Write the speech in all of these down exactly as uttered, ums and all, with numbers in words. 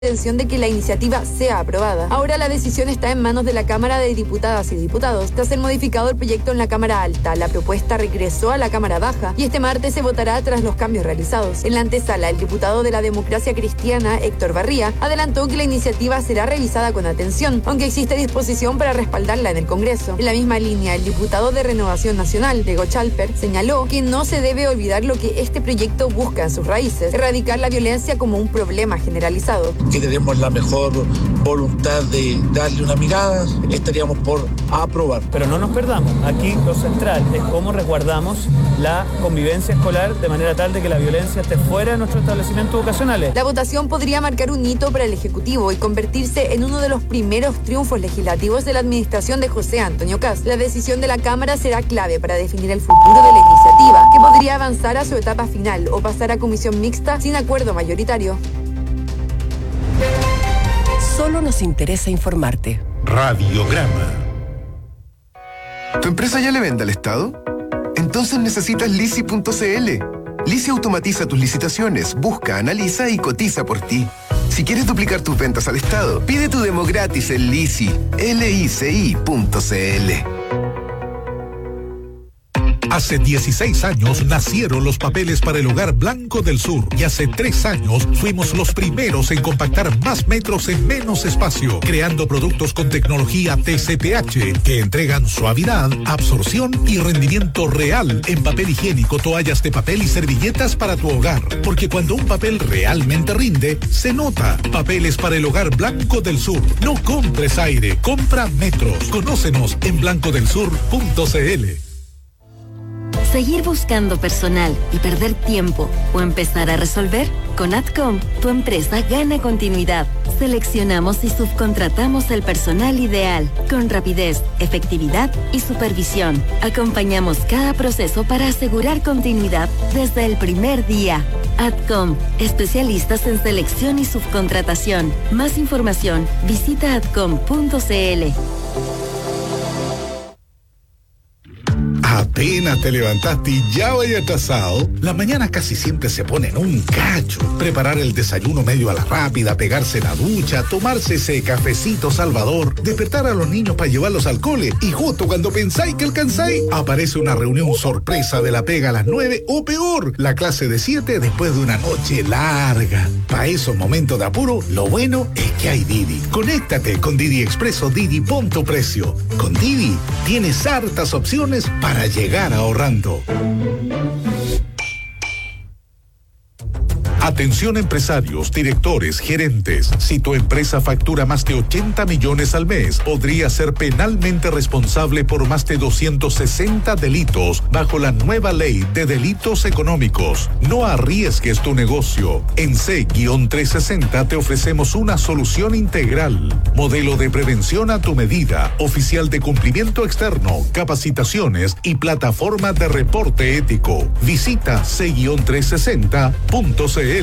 intención de que la iniciativa sea aprobada. Ahora la decisión está en manos de la Cámara de Diputadas y Diputados. Tras ser modificado el proyecto en la Cámara Alta, la propuesta regresó a la Cámara Baja y este martes se votará tras los cambios realizados. En la antesala, el diputado de la Democracia Cristiana, Héctor Barría, adelantó que la iniciativa será revisada con atención, aunque existe disposición para respaldarla en el Congreso. En la misma línea, el diputado de Renovación Nacional, Diego Chalper, señaló que no se debe olvidar lo que este proyecto busca en sus raíces: erradicar la violencia como un problema generalizado. Que tenemos la mejor voluntad de darle una mirada, estaríamos por aprobar. Pero no nos perdamos, aquí lo central es cómo resguardamos la convivencia escolar de manera tal de que la violencia esté fuera de nuestros establecimientos educacionales. La votación podría marcar un hito para el Ejecutivo y convertirse en uno de los primeros triunfos legislativos de la administración de José Antonio Kast. La decisión de la Cámara será clave para definir el futuro de la iniciativa, que podría avanzar a su etapa final o pasar a comisión mixta sin acuerdo mayoritario. Solo nos interesa informarte. Radiograma. ¿Tu empresa ya le vende al Estado? Entonces necesitas Lisi punto c l. Lisi automatiza tus licitaciones, busca, analiza y cotiza por ti. Si quieres duplicar tus ventas al Estado, pide tu demo gratis en Lisi, L I C I punto c l. Hace dieciséis años nacieron los papeles para el Hogar Blanco del Sur y hace tres años fuimos los primeros en compactar más metros en menos espacio, creando productos con tecnología T C P H que entregan suavidad, absorción y rendimiento real en papel higiénico, toallas de papel y servilletas para tu hogar. Porque cuando un papel realmente rinde, se nota. Papeles para el Hogar Blanco del Sur. No compres aire, compra metros. Conócenos en blanco del sur punto c l. Seguir buscando personal y perder tiempo o empezar a resolver, con Adcom tu empresa gana continuidad. Seleccionamos y subcontratamos el personal ideal con rapidez, efectividad y supervisión. Acompañamos cada proceso para asegurar continuidad desde el primer día. Adcom, especialistas en selección y subcontratación. Más información, visita adcom punto c l. Apenas te levantaste y ya vaya atrasado. Las mañanas casi siempre se ponen un cacho. Preparar el desayuno medio a la rápida, pegarse la ducha, tomarse ese cafecito salvador, despertar a los niños para llevarlos al cole y justo cuando pensáis que alcanzáis, aparece una reunión sorpresa de la pega a las nueve o peor, la clase de siete después de una noche larga. Para esos momentos de apuro, lo bueno es que hay Didi. Conéctate con Didi Expreso Didi Punto Precio. Con Didi tienes hartas opciones para llegar ahorrando. Atención empresarios, directores, gerentes. Si tu empresa factura más de ochenta millones al mes, podría ser penalmente responsable por más de doscientos sesenta delitos bajo la nueva ley de delitos económicos. No arriesgues tu negocio. En C trescientos sesenta te ofrecemos una solución integral. Modelo de prevención a tu medida, oficial de cumplimiento externo, capacitaciones y plataforma de reporte ético. Visita C trescientos sesenta punto c l.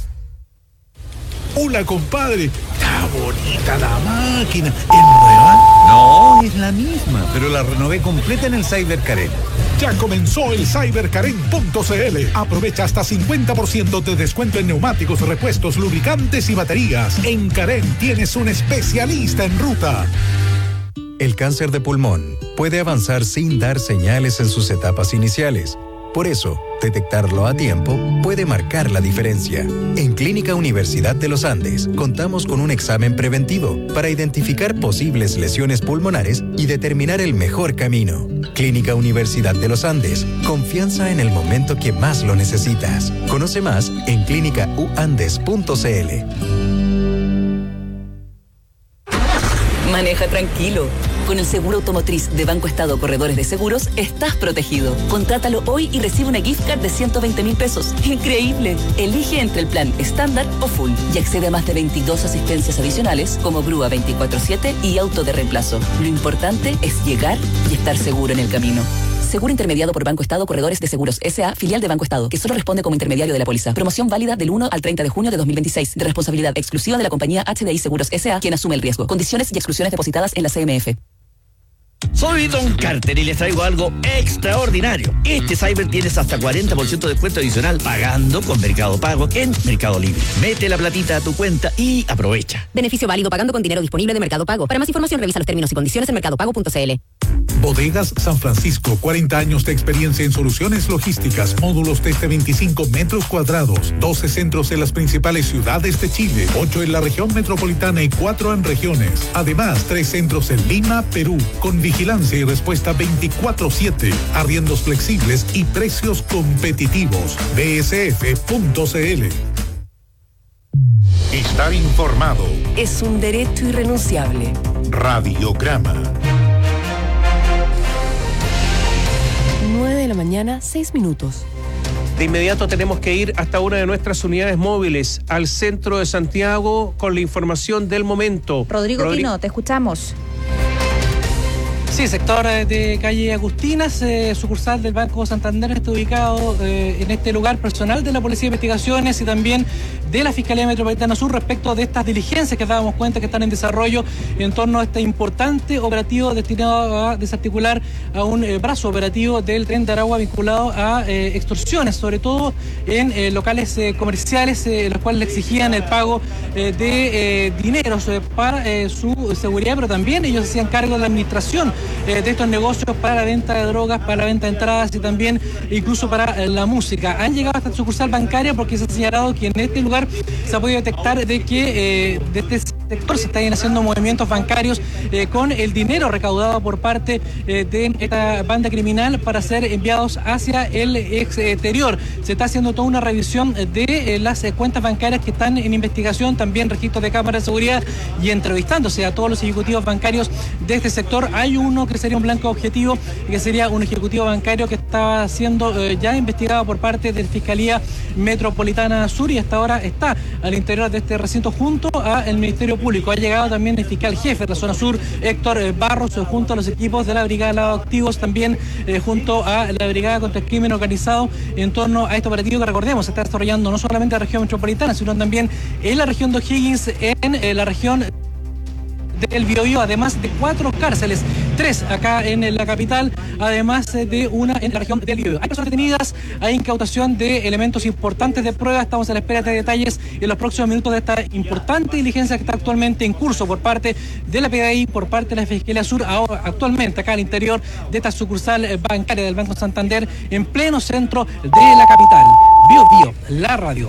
Hola, compadre. Está bonita la máquina. ¿Es nueva? No, es la misma, pero la renové completa en el Cyber Karen. Ya comenzó el cyber karen punto c l. Aprovecha hasta cincuenta por ciento de descuento en neumáticos, repuestos, lubricantes y baterías. En Karen tienes un especialista en ruta. El cáncer de pulmón puede avanzar sin dar señales en sus etapas iniciales. Por eso, detectarlo a tiempo puede marcar la diferencia. En Clínica Universidad de los Andes, contamos con un examen preventivo para identificar posibles lesiones pulmonares y determinar el mejor camino. Clínica Universidad de los Andes, confianza en el momento que más lo necesitas. Conoce más en clínica u andes punto c l. Maneja tranquilo. Con el seguro automotriz de Banco Estado Corredores de Seguros, estás protegido. Contrátalo hoy y recibe una gift card de ciento veinte mil pesos. ¡Increíble! Elige entre el plan estándar o full y accede a más de veintidós asistencias adicionales como grúa veinticuatro siete y auto de reemplazo. Lo importante es llegar y estar seguro en el camino. Seguro intermediado por Banco Estado Corredores de Seguros S A, filial de Banco Estado, que solo responde como intermediario de la póliza. Promoción válida del uno al treinta de junio de dos mil veintiséis, de responsabilidad exclusiva de la compañía H D I Seguros S A, quien asume el riesgo. Condiciones y exclusiones depositadas en la C M F. Soy Don Carter y les traigo algo extraordinario. Este Cyber tienes hasta cuarenta por ciento de descuento adicional pagando con Mercado Pago en Mercado Libre. Mete la platita a tu cuenta y aprovecha. Beneficio válido pagando con dinero disponible de Mercado Pago. Para más información revisa los términos y condiciones en mercado pago punto c l. Bodegas San Francisco, cuarenta años de experiencia en soluciones logísticas, módulos desde veinticinco metros cuadrados, doce centros en las principales ciudades de Chile, ocho en la región metropolitana y cuatro en regiones. Además, tres centros en Lima, Perú, con vigilancia y respuesta veinticuatro siete, arriendos flexibles y precios competitivos. b s f punto c l. Estar informado es un derecho irrenunciable. Radiograma. nueve de la mañana, seis minutos. De inmediato tenemos que ir hasta una de nuestras unidades móviles, al centro de Santiago, con la información del momento. Rodrigo Rodri- Pino, te escuchamos. Sí, sector de calle Agustinas, eh, sucursal del Banco Santander, está ubicado eh, en este lugar personal de la Policía de Investigaciones y también de la Fiscalía Metropolitana Sur respecto de estas diligencias que dábamos cuenta que están en desarrollo en torno a este importante operativo destinado a desarticular a un eh, brazo operativo del Tren de Aragua vinculado a eh, extorsiones, sobre todo en eh, locales eh, comerciales, eh, los cuales le exigían el pago eh, de eh, dineros eh, para eh, su seguridad, pero también ellos hacían cargo de la administración Eh, de estos negocios para la venta de drogas, para la venta de entradas y también incluso para eh, la música. Han llegado hasta la sucursal bancaria porque se ha señalado que en este lugar se ha podido detectar de que eh, de este sector se están haciendo movimientos bancarios eh, con el dinero recaudado por parte eh, de esta banda criminal para ser enviados hacia el exterior. Se está haciendo toda una revisión de eh, las eh, cuentas bancarias que están en investigación, también registros de cámaras de seguridad y entrevistándose a todos los ejecutivos bancarios de este sector. Hay uno que sería un blanco objetivo, que sería un ejecutivo bancario que estaba siendo eh, ya investigado por parte de la Fiscalía Metropolitana Sur y hasta ahora está al interior de este recinto junto al Ministerio Público. Ha llegado también el fiscal jefe de la zona sur, Héctor eh, Barros, eh, junto a los equipos de la Brigada de Lavado de Activos, también eh, junto a la Brigada contra el Crimen Organizado en torno a este operativo que, recordemos, se está desarrollando no solamente en la región metropolitana, sino también en la región de O'Higgins, en eh, la región del Biobío, además de cuatro cárceles, tres acá en la capital, además de una en la región del Biobío. Hay personas detenidas, hay incautación de elementos importantes de prueba. Estamos a la espera de detalles en los próximos minutos de esta importante diligencia que está actualmente en curso por parte de la P D I, por parte de la Fiscalía Sur, ahora, actualmente acá al interior de esta sucursal bancaria del Banco Santander, en pleno centro de la capital. Biobío, la radio.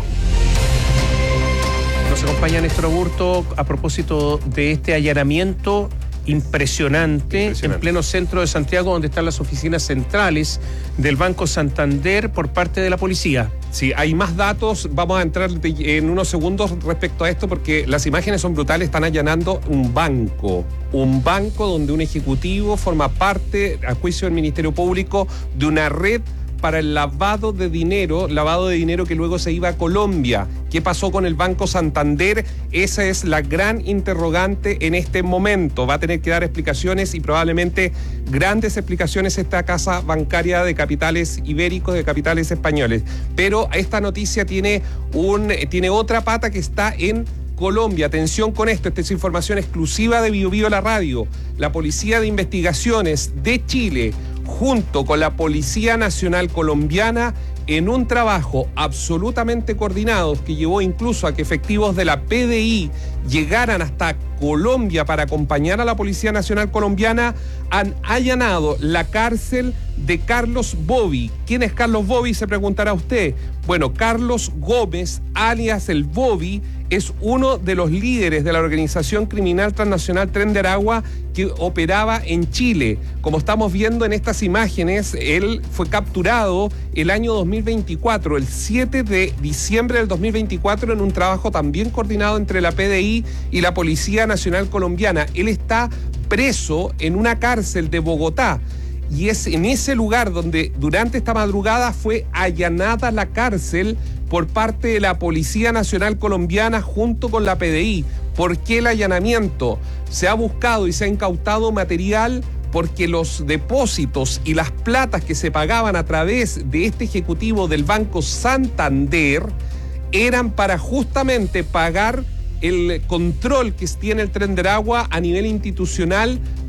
Nos acompaña Néstor Aburto a propósito de este allanamiento impresionante, impresionante en pleno centro de Santiago, donde están las oficinas centrales del Banco Santander por parte de la policía. Sí, hay más datos, vamos a entrar en unos segundos respecto a esto porque las imágenes son brutales. Están allanando un banco, un banco donde un ejecutivo forma parte, a juicio del Ministerio Público, de una red para el lavado de dinero, lavado de dinero que luego se iba a Colombia. ¿Qué pasó con el Banco Santander? Esa es la gran interrogante en este momento. Va a tener que dar explicaciones y probablemente grandes explicaciones esta casa bancaria de capitales ibéricos, de capitales españoles. Pero esta noticia tiene, un, tiene otra pata que está en Colombia. Atención con esto, esta es información exclusiva de Biobío La Radio. La Policía de Investigaciones de Chile, junto con la Policía Nacional Colombiana, en un trabajo absolutamente coordinado que llevó incluso a que efectivos de la P D I llegaran hasta Colombia para acompañar a la Policía Nacional Colombiana, han allanado la cárcel de Carlos Bobby. ¿Quién es Carlos Bobby? Se preguntará usted. Bueno, Carlos Gómez, alias el Bobby, es uno de los líderes de la organización criminal transnacional Tren de Aragua que operaba en Chile. Como estamos viendo en estas imágenes, él fue capturado el año dos mil veinticuatro, el siete de diciembre del dos mil veinticuatro, en un trabajo también coordinado entre la P D I y la Policía Nacional Colombiana. Él está preso en una cárcel de Bogotá. Y es en ese lugar donde durante esta madrugada fue allanada la cárcel por parte de la Policía Nacional Colombiana junto con la P D I. ¿Por qué el allanamiento? Se ha buscado y se ha incautado material porque los depósitos y las platas que se pagaban a través de este ejecutivo del Banco Santander eran para justamente pagar el control que tiene el Tren de Aragua a nivel institucional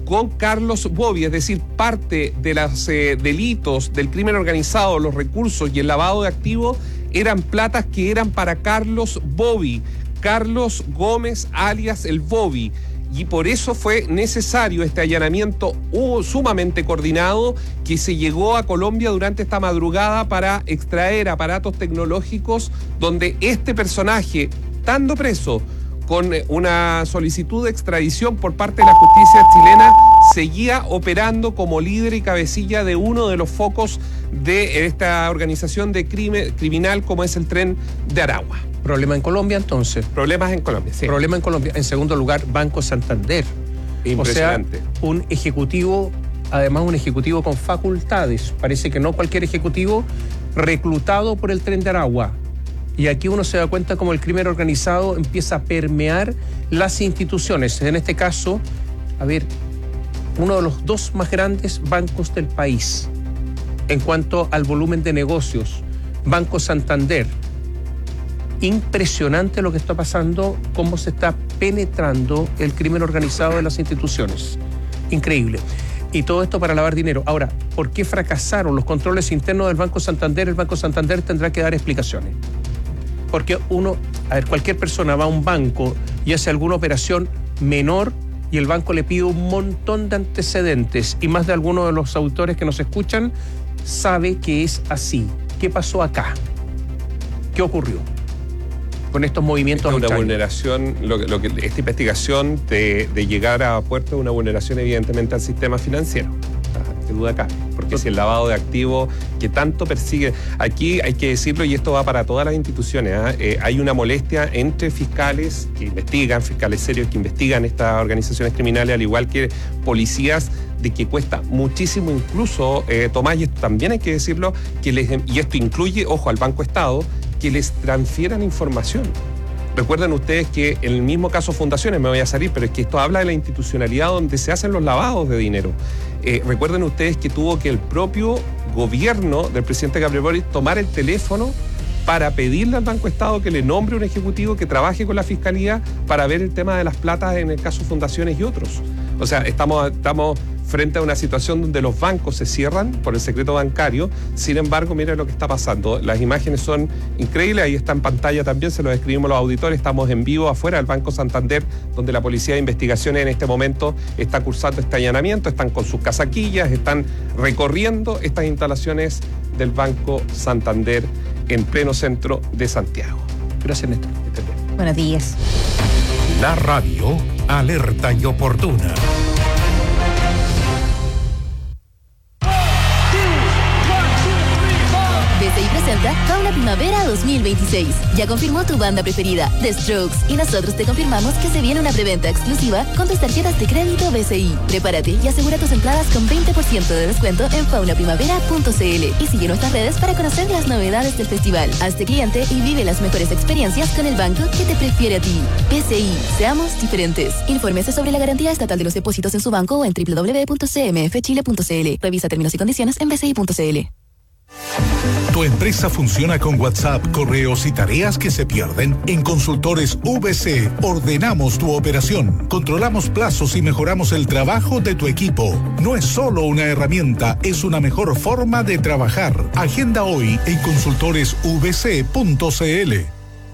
con Carlos Bobby, es decir, parte de los eh, delitos del crimen organizado, los recursos y el lavado de activos eran platas que eran para Carlos Bobby, Carlos Gómez alias el Bobby. Y por eso fue necesario este allanamiento uh, sumamente coordinado que se llegó a Colombia durante esta madrugada para extraer aparatos tecnológicos donde este personaje, estando preso con una solicitud de extradición por parte de la justicia chilena, seguía operando como líder y cabecilla de uno de los focos de esta organización de crimen criminal como es el Tren de Aragua. Problema en Colombia, entonces. Problemas en Colombia, sí. Problema en Colombia. En segundo lugar, Banco Santander. Impresionante. O sea, un ejecutivo, además un ejecutivo con facultades. Parece que no cualquier ejecutivo reclutado por el Tren de Aragua. Y aquí uno se da cuenta cómo el crimen organizado empieza a permear las instituciones. En este caso, a ver, uno de los dos más grandes bancos del país en cuanto al volumen de negocios, Banco Santander. Impresionante lo que está pasando, cómo se está penetrando el crimen organizado de las instituciones. Increíble. Y todo esto para lavar dinero. Ahora, ¿por qué fracasaron los controles internos del Banco Santander? El Banco Santander tendrá que dar explicaciones. Porque uno, a ver, cualquier persona va a un banco y hace alguna operación menor y el banco le pide un montón de antecedentes y más de alguno de los autores que nos escuchan sabe que es así. ¿Qué pasó acá? ¿Qué ocurrió con estos movimientos? Esta una vulneración, lo, lo que, esta investigación de, de llegar a puerto es una vulneración evidentemente al sistema financiero. Qué duda cabe, porque si el lavado de activos que tanto persigue, aquí hay que decirlo y esto va para todas las instituciones, ¿eh? Eh, hay una molestia entre fiscales que investigan, fiscales serios que investigan estas organizaciones criminales, al igual que policías, de que cuesta muchísimo incluso, eh, Tomás, y esto también hay que decirlo, que les, y esto incluye, ojo, al Banco Estado, que les transfieran información. Recuerden ustedes que en el mismo caso Fundaciones, me voy a salir, pero es que esto habla de la institucionalidad donde se hacen los lavados de dinero. Eh, recuerden ustedes que tuvo que el propio gobierno del presidente Gabriel Boric tomar el teléfono para pedirle al Banco Estado que le nombre un ejecutivo que trabaje con la Fiscalía para ver el tema de las platas en el caso Fundaciones y otros. O sea, estamos, estamos frente a una situación donde los bancos se cierran por el secreto bancario. Sin embargo, miren lo que está pasando. Las imágenes son increíbles, ahí está en pantalla también, se lo describimos los auditores. Estamos en vivo afuera del Banco Santander, donde la Policía de Investigaciones en este momento está cursando este allanamiento, están con sus casaquillas, están recorriendo estas instalaciones del Banco Santander en pleno centro de Santiago. Gracias, Néstor. Buenos días. La radio alerta y oportuna. B C I presenta Fauna Primavera dos mil veintiséis. Ya confirmó tu banda preferida, The Strokes, y nosotros te confirmamos que se viene una preventa exclusiva con tus tarjetas de crédito B C I. Prepárate y asegura tus entradas con veinte por ciento de descuento en fauna primavera punto c l y sigue nuestras redes para conocer las novedades del festival. Hazte cliente y vive las mejores experiencias con el banco que te prefiere a ti. B C I, seamos diferentes. Infórmese sobre la garantía estatal de los depósitos en su banco o en doble u doble u doble u punto c m f chile punto c l. Revisa términos y condiciones en b c i punto c l. ¿Tu empresa funciona con WhatsApp, correos y tareas que se pierden? En Consultores V C ordenamos tu operación, controlamos plazos y mejoramos el trabajo de tu equipo. No es solo una herramienta, es una mejor forma de trabajar. Agenda hoy en consultores v c punto c l.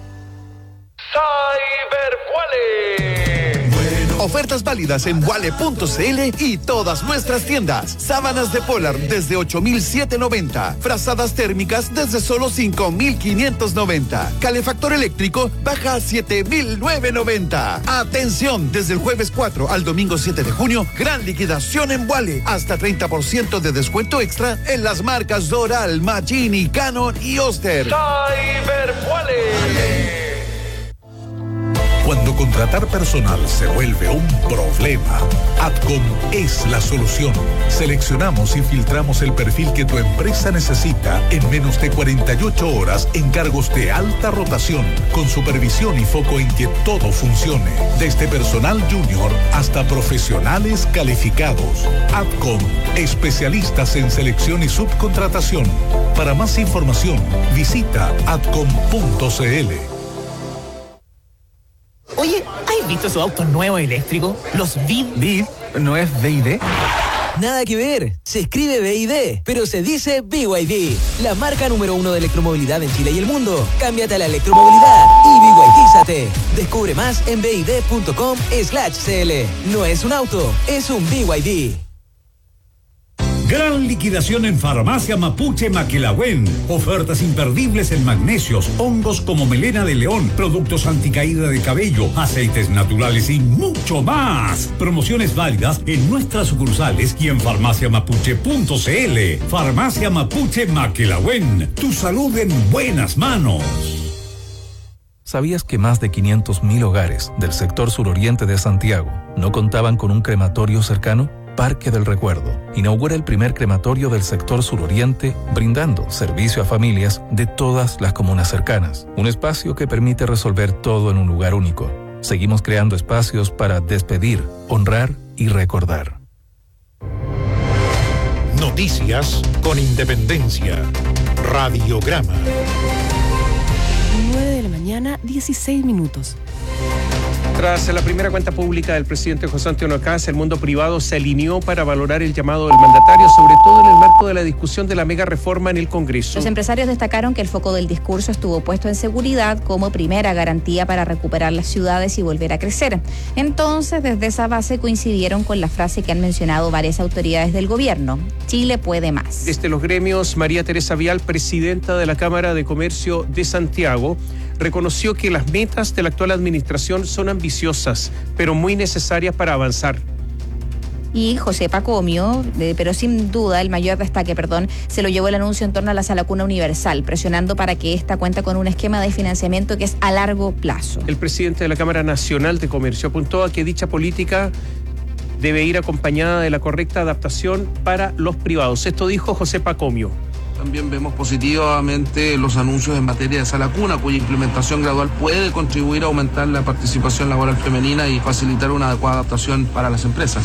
Ofertas válidas en wale punto c l y todas nuestras tiendas. Sábanas de Polar desde ocho mil setecientos noventa. Frazadas térmicas desde solo cinco mil quinientos noventa. Calefactor eléctrico baja a siete mil novecientos noventa. Atención, desde el jueves cuatro al domingo siete de junio, gran liquidación en Wale. Hasta treinta por ciento de descuento extra en las marcas Doral, Magini, Canon y Oster. Cyber Wale. Cuando contratar personal se vuelve un problema, Adcom es la solución. Seleccionamos y filtramos el perfil que tu empresa necesita en menos de cuarenta y ocho horas en cargos de alta rotación, con supervisión y foco en que todo funcione, desde personal junior hasta profesionales calificados. Adcom, especialistas en selección y subcontratación. Para más información, visita adcom punto c l. Oye, ¿has visto esos autos nuevos eléctricos? Los V I D. ¿V I D? ¿No es V I D? Nada que ver, se escribe B I D, pero se dice B Y D, la marca número uno de electromovilidad en Chile y el mundo. Cámbiate a la electromovilidad y B Y D-ízate. Descubre más en bid punto com slash cl. No es un auto, es un B Y D. Gran liquidación en Farmacia Mapuche Maquilahuén. Ofertas imperdibles en magnesios, hongos como melena de león, productos anticaída de cabello, aceites naturales y mucho más. Promociones válidas en nuestras sucursales y en farmacia mapuche punto cl. Farmacia Mapuche Maquilahuén. Tu salud en buenas manos. ¿Sabías que más de quinientos mil hogares del sector suroriente de Santiago no contaban con un crematorio cercano? Parque del Recuerdo inaugura el primer crematorio del sector suroriente, brindando servicio a familias de todas las comunas cercanas. Un espacio que permite resolver todo en un lugar único. Seguimos creando espacios para despedir, honrar y recordar. Noticias con independencia. Radiograma. nueve de la mañana, dieciséis minutos. Tras la primera cuenta pública del presidente José Antonio Kast, el mundo privado se alineó para valorar el llamado del mandatario, sobre todo en el marco de la discusión de la mega reforma en el Congreso. Los empresarios destacaron que el foco del discurso estuvo puesto en seguridad como primera garantía para recuperar las ciudades y volver a crecer. Entonces, desde esa base coincidieron con la frase que han mencionado varias autoridades del gobierno: Chile puede más. Desde los gremios, María Teresa Vial, presidenta de la Cámara de Comercio de Santiago, reconoció que las metas de la actual administración son ambiciosas, pero muy necesarias para avanzar. Y José Pacomio, de, pero sin duda el mayor destaque, perdón, se lo llevó el anuncio en torno a la Sala Cuna Universal, presionando para que esta cuente con un esquema de financiamiento que es a largo plazo. El presidente de la Cámara Nacional de Comercio apuntó a que dicha política debe ir acompañada de la correcta adaptación para los privados. Esto dijo José Pacomio. También vemos positivamente los anuncios en materia de sala cuna, cuya implementación gradual puede contribuir a aumentar la participación laboral femenina y facilitar una adecuada adaptación para las empresas.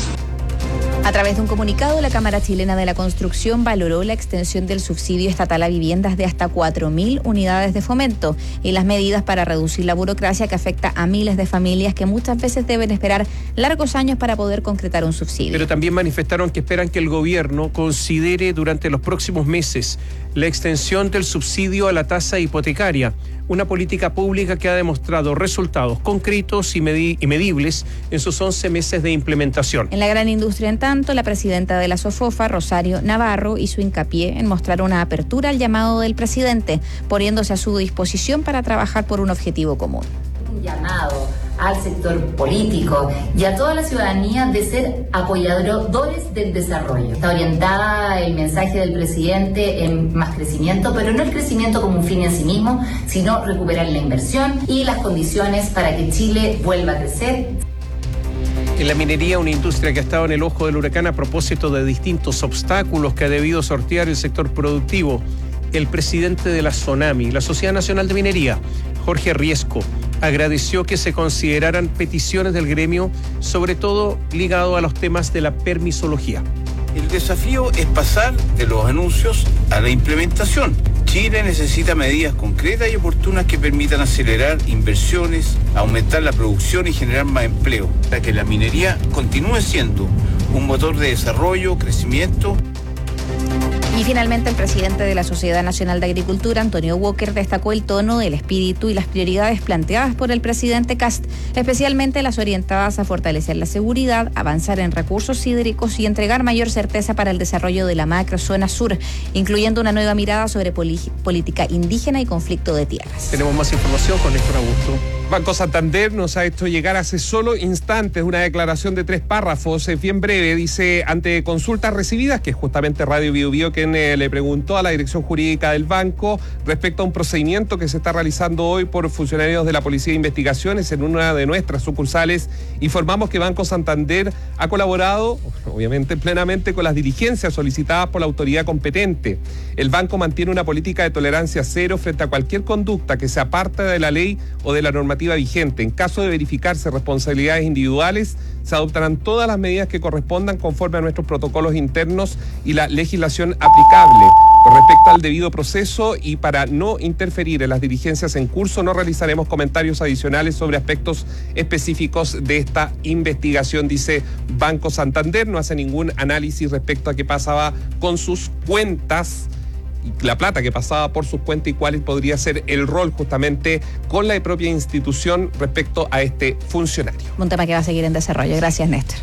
A través de un comunicado, la Cámara Chilena de la Construcción valoró la extensión del subsidio estatal a viviendas de hasta cuatro mil unidades de fomento y las medidas para reducir la burocracia que afecta a miles de familias que muchas veces deben esperar largos años para poder concretar un subsidio. Pero también manifestaron que esperan que el gobierno considere durante los próximos meses la extensión del subsidio a la tasa hipotecaria, una política pública que ha demostrado resultados concretos y, medi- y medibles en sus once meses de implementación. En la gran industria, en tanto, la presidenta de la SOFOFA, Rosario Navarro, hizo hincapié en mostrar una apertura al llamado del presidente, poniéndose a su disposición para trabajar por un objetivo común. Un llamado al sector político y a toda la ciudadanía de ser apoyadores del desarrollo. Está orientada el mensaje del presidente en más crecimiento, pero no el crecimiento como un fin en sí mismo, sino recuperar la inversión y las condiciones para que Chile vuelva a crecer. En la minería, una industria que ha estado en el ojo del huracán a propósito de distintos obstáculos que ha debido sortear el sector productivo. El presidente de la SONAMI, la Sociedad Nacional de Minería, Jorge Riesco, agradeció que se consideraran peticiones del gremio, sobre todo ligado a los temas de la permisología. El desafío es pasar de los anuncios a la implementación. Chile necesita medidas concretas y oportunas que permitan acelerar inversiones, aumentar la producción y generar más empleo, para que la minería continúe siendo un motor de desarrollo, crecimiento. Y finalmente, el presidente de la Sociedad Nacional de Agricultura, Antonio Walker, destacó el tono, el espíritu y las prioridades planteadas por el presidente Kast, especialmente las orientadas a fortalecer la seguridad, avanzar en recursos hídricos y entregar mayor certeza para el desarrollo de la macrozona sur, incluyendo una nueva mirada sobre poli- política indígena y conflicto de tierras. Tenemos más información con Néstor Augusto. Banco Santander nos ha hecho llegar hace solo instantes una declaración de tres párrafos, es bien breve. Dice: ante consultas recibidas, que es justamente Radio Bio Bio quien eh, le preguntó a la dirección jurídica del banco respecto a un procedimiento que se está realizando hoy por funcionarios de la Policía de Investigaciones en una de nuestras sucursales, informamos que Banco Santander ha colaborado, obviamente plenamente, con las diligencias solicitadas por la autoridad competente. El banco mantiene una política de tolerancia cero frente a cualquier conducta que se aparte de la ley o de la normativa vigente. En caso de verificarse responsabilidades individuales, se adoptarán todas las medidas que correspondan conforme a nuestros protocolos internos y la legislación aplicable. Con respecto al debido proceso y para no interferir en las diligencias en curso, no realizaremos comentarios adicionales sobre aspectos específicos de esta investigación, dice Banco Santander. No hace ningún análisis respecto a qué pasaba con sus cuentas, la plata que pasaba por sus cuentas y cuál podría ser el rol justamente con la propia institución respecto a este funcionario. Un tema que va a seguir en desarrollo. Gracias, Néstor.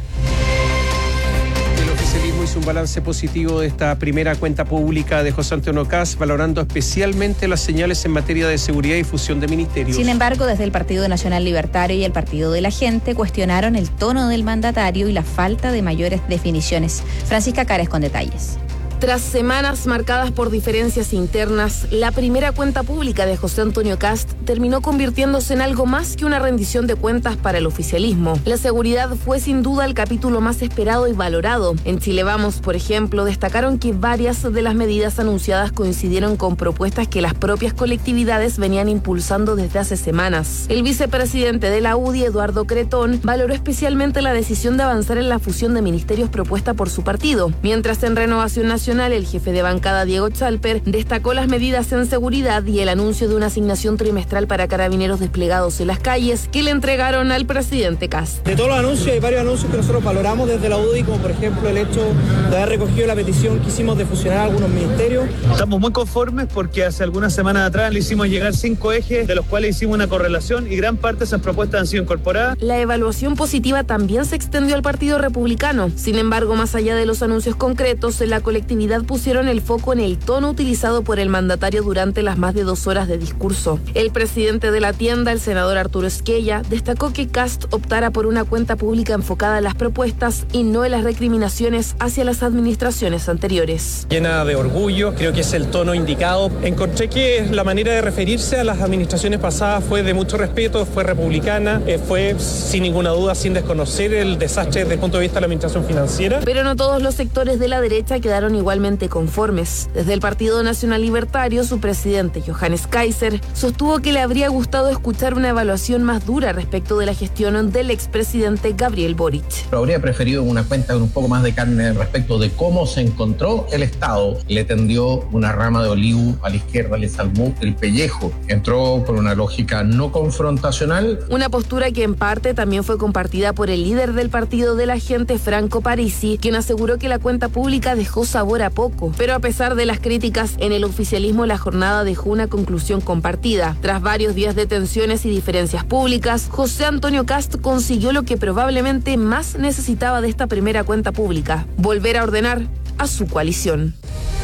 El oficialismo hizo un balance positivo de esta primera cuenta pública de José Antonio Kast, valorando especialmente las señales en materia de seguridad y fusión de ministerios. Sin embargo, desde el Partido Nacional Libertario y el Partido de la Gente cuestionaron el tono del mandatario y la falta de mayores definiciones. Francisca Cares con detalles. Tras semanas marcadas por diferencias internas, la primera cuenta pública de José Antonio Kast terminó convirtiéndose en algo más que una rendición de cuentas para el oficialismo. La seguridad fue sin duda el capítulo más esperado y valorado. En Chile Vamos, por ejemplo, destacaron que varias de las medidas anunciadas coincidieron con propuestas que las propias colectividades venían impulsando desde hace semanas. El vicepresidente de la U D I, Eduardo Cretón, valoró especialmente la decisión de avanzar en la fusión de ministerios propuesta por su partido, mientras en Renovación Nacional el jefe de bancada Diego Chalper destacó las medidas en seguridad y el anuncio de una asignación trimestral para carabineros desplegados en las calles que le entregaron al presidente Kast. De todos los anuncios, hay varios anuncios que nosotros valoramos desde la U D I, como por ejemplo el hecho de haber recogido la petición que hicimos de fusionar algunos ministerios. Estamos muy conformes porque hace algunas semanas atrás le hicimos llegar cinco ejes, de los cuales hicimos una correlación y gran parte de esas propuestas han sido incorporadas. La evaluación positiva también se extendió al Partido Republicano. Sin embargo, más allá de los anuncios concretos, la colectividad pusieron el foco en el tono utilizado por el mandatario durante las más de dos horas de discurso. El presidente de la tienda, el senador Arturo Esquella, destacó que Kast optara por una cuenta pública enfocada en las propuestas y no en las recriminaciones hacia las administraciones anteriores. Llena de orgullo, creo que es el tono indicado. Encontré que la manera de referirse a las administraciones pasadas fue de mucho respeto, fue republicana, eh, fue sin ninguna duda sin desconocer el desastre desde el punto de vista de la administración financiera. Pero no todos los sectores de la derecha quedaron igual conformes. Desde el Partido Nacional Libertario, su presidente, Johannes Kaiser, sostuvo que le habría gustado escuchar una evaluación más dura respecto de la gestión del expresidente Gabriel Boric. Pero habría preferido una cuenta con un poco más de carne respecto de cómo se encontró el Estado. Le tendió una rama de olivo a la izquierda, le salvó el pellejo. Entró con una lógica no confrontacional. Una postura que en parte también fue compartida por el líder del Partido de la Gente, Franco Parisi, quien aseguró que la cuenta pública dejó sabor a poco. Pero a pesar de las críticas, en el oficialismo la jornada dejó una conclusión compartida. Tras varios días de tensiones y diferencias públicas, José Antonio Kast consiguió lo que probablemente más necesitaba de esta primera cuenta pública: volver a ordenar a su coalición.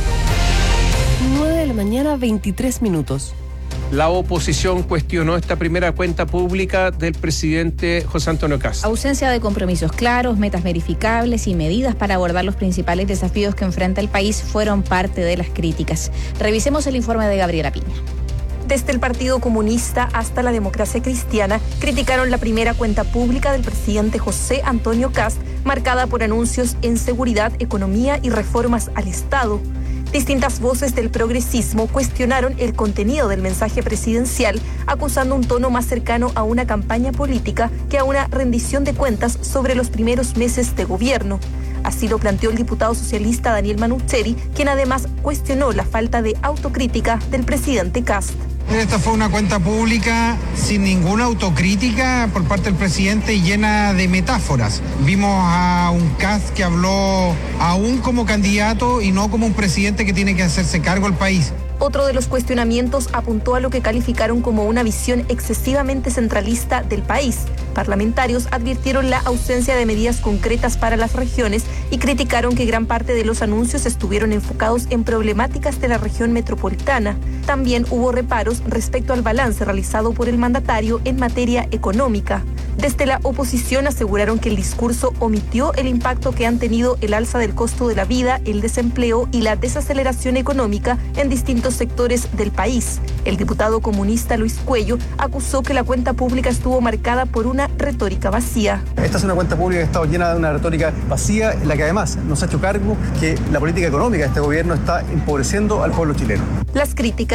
nueve de la mañana, veintitrés minutos. La oposición cuestionó esta primera cuenta pública del presidente José Antonio Kast. Ausencia de compromisos claros, metas verificables y medidas para abordar los principales desafíos que enfrenta el país fueron parte de las críticas. Revisemos el informe de Gabriela Piña. Desde el Partido Comunista hasta la Democracia Cristiana criticaron la primera cuenta pública del presidente José Antonio Kast, marcada por anuncios en seguridad, economía y reformas al Estado. Distintas voces del progresismo cuestionaron el contenido del mensaje presidencial, acusando un tono más cercano a una campaña política que a una rendición de cuentas sobre los primeros meses de gobierno. Así lo planteó el diputado socialista Daniel Manucheri, quien además cuestionó la falta de autocrítica del presidente Kast. Esta fue una cuenta pública sin ninguna autocrítica por parte del presidente y llena de metáforas. Vimos a un Kast que habló aún como candidato y no como un presidente que tiene que hacerse cargo del país. Otro de los cuestionamientos apuntó a lo que calificaron como una visión excesivamente centralista del país. Parlamentarios advirtieron la ausencia de medidas concretas para las regiones y criticaron que gran parte de los anuncios estuvieron enfocados en problemáticas de la región metropolitana. También hubo reparos respecto al balance realizado por el mandatario en materia económica. Desde la oposición aseguraron que el discurso omitió el impacto que han tenido el alza del costo de la vida, el desempleo y la desaceleración económica en distintos sectores del país. El diputado comunista Luis Cuello acusó que la cuenta pública estuvo marcada por una retórica vacía. Esta es una cuenta pública que ha estado llena de una retórica vacía, en la que además nos ha hecho cargo que la política económica de este gobierno está empobreciendo al pueblo chileno. Las críticas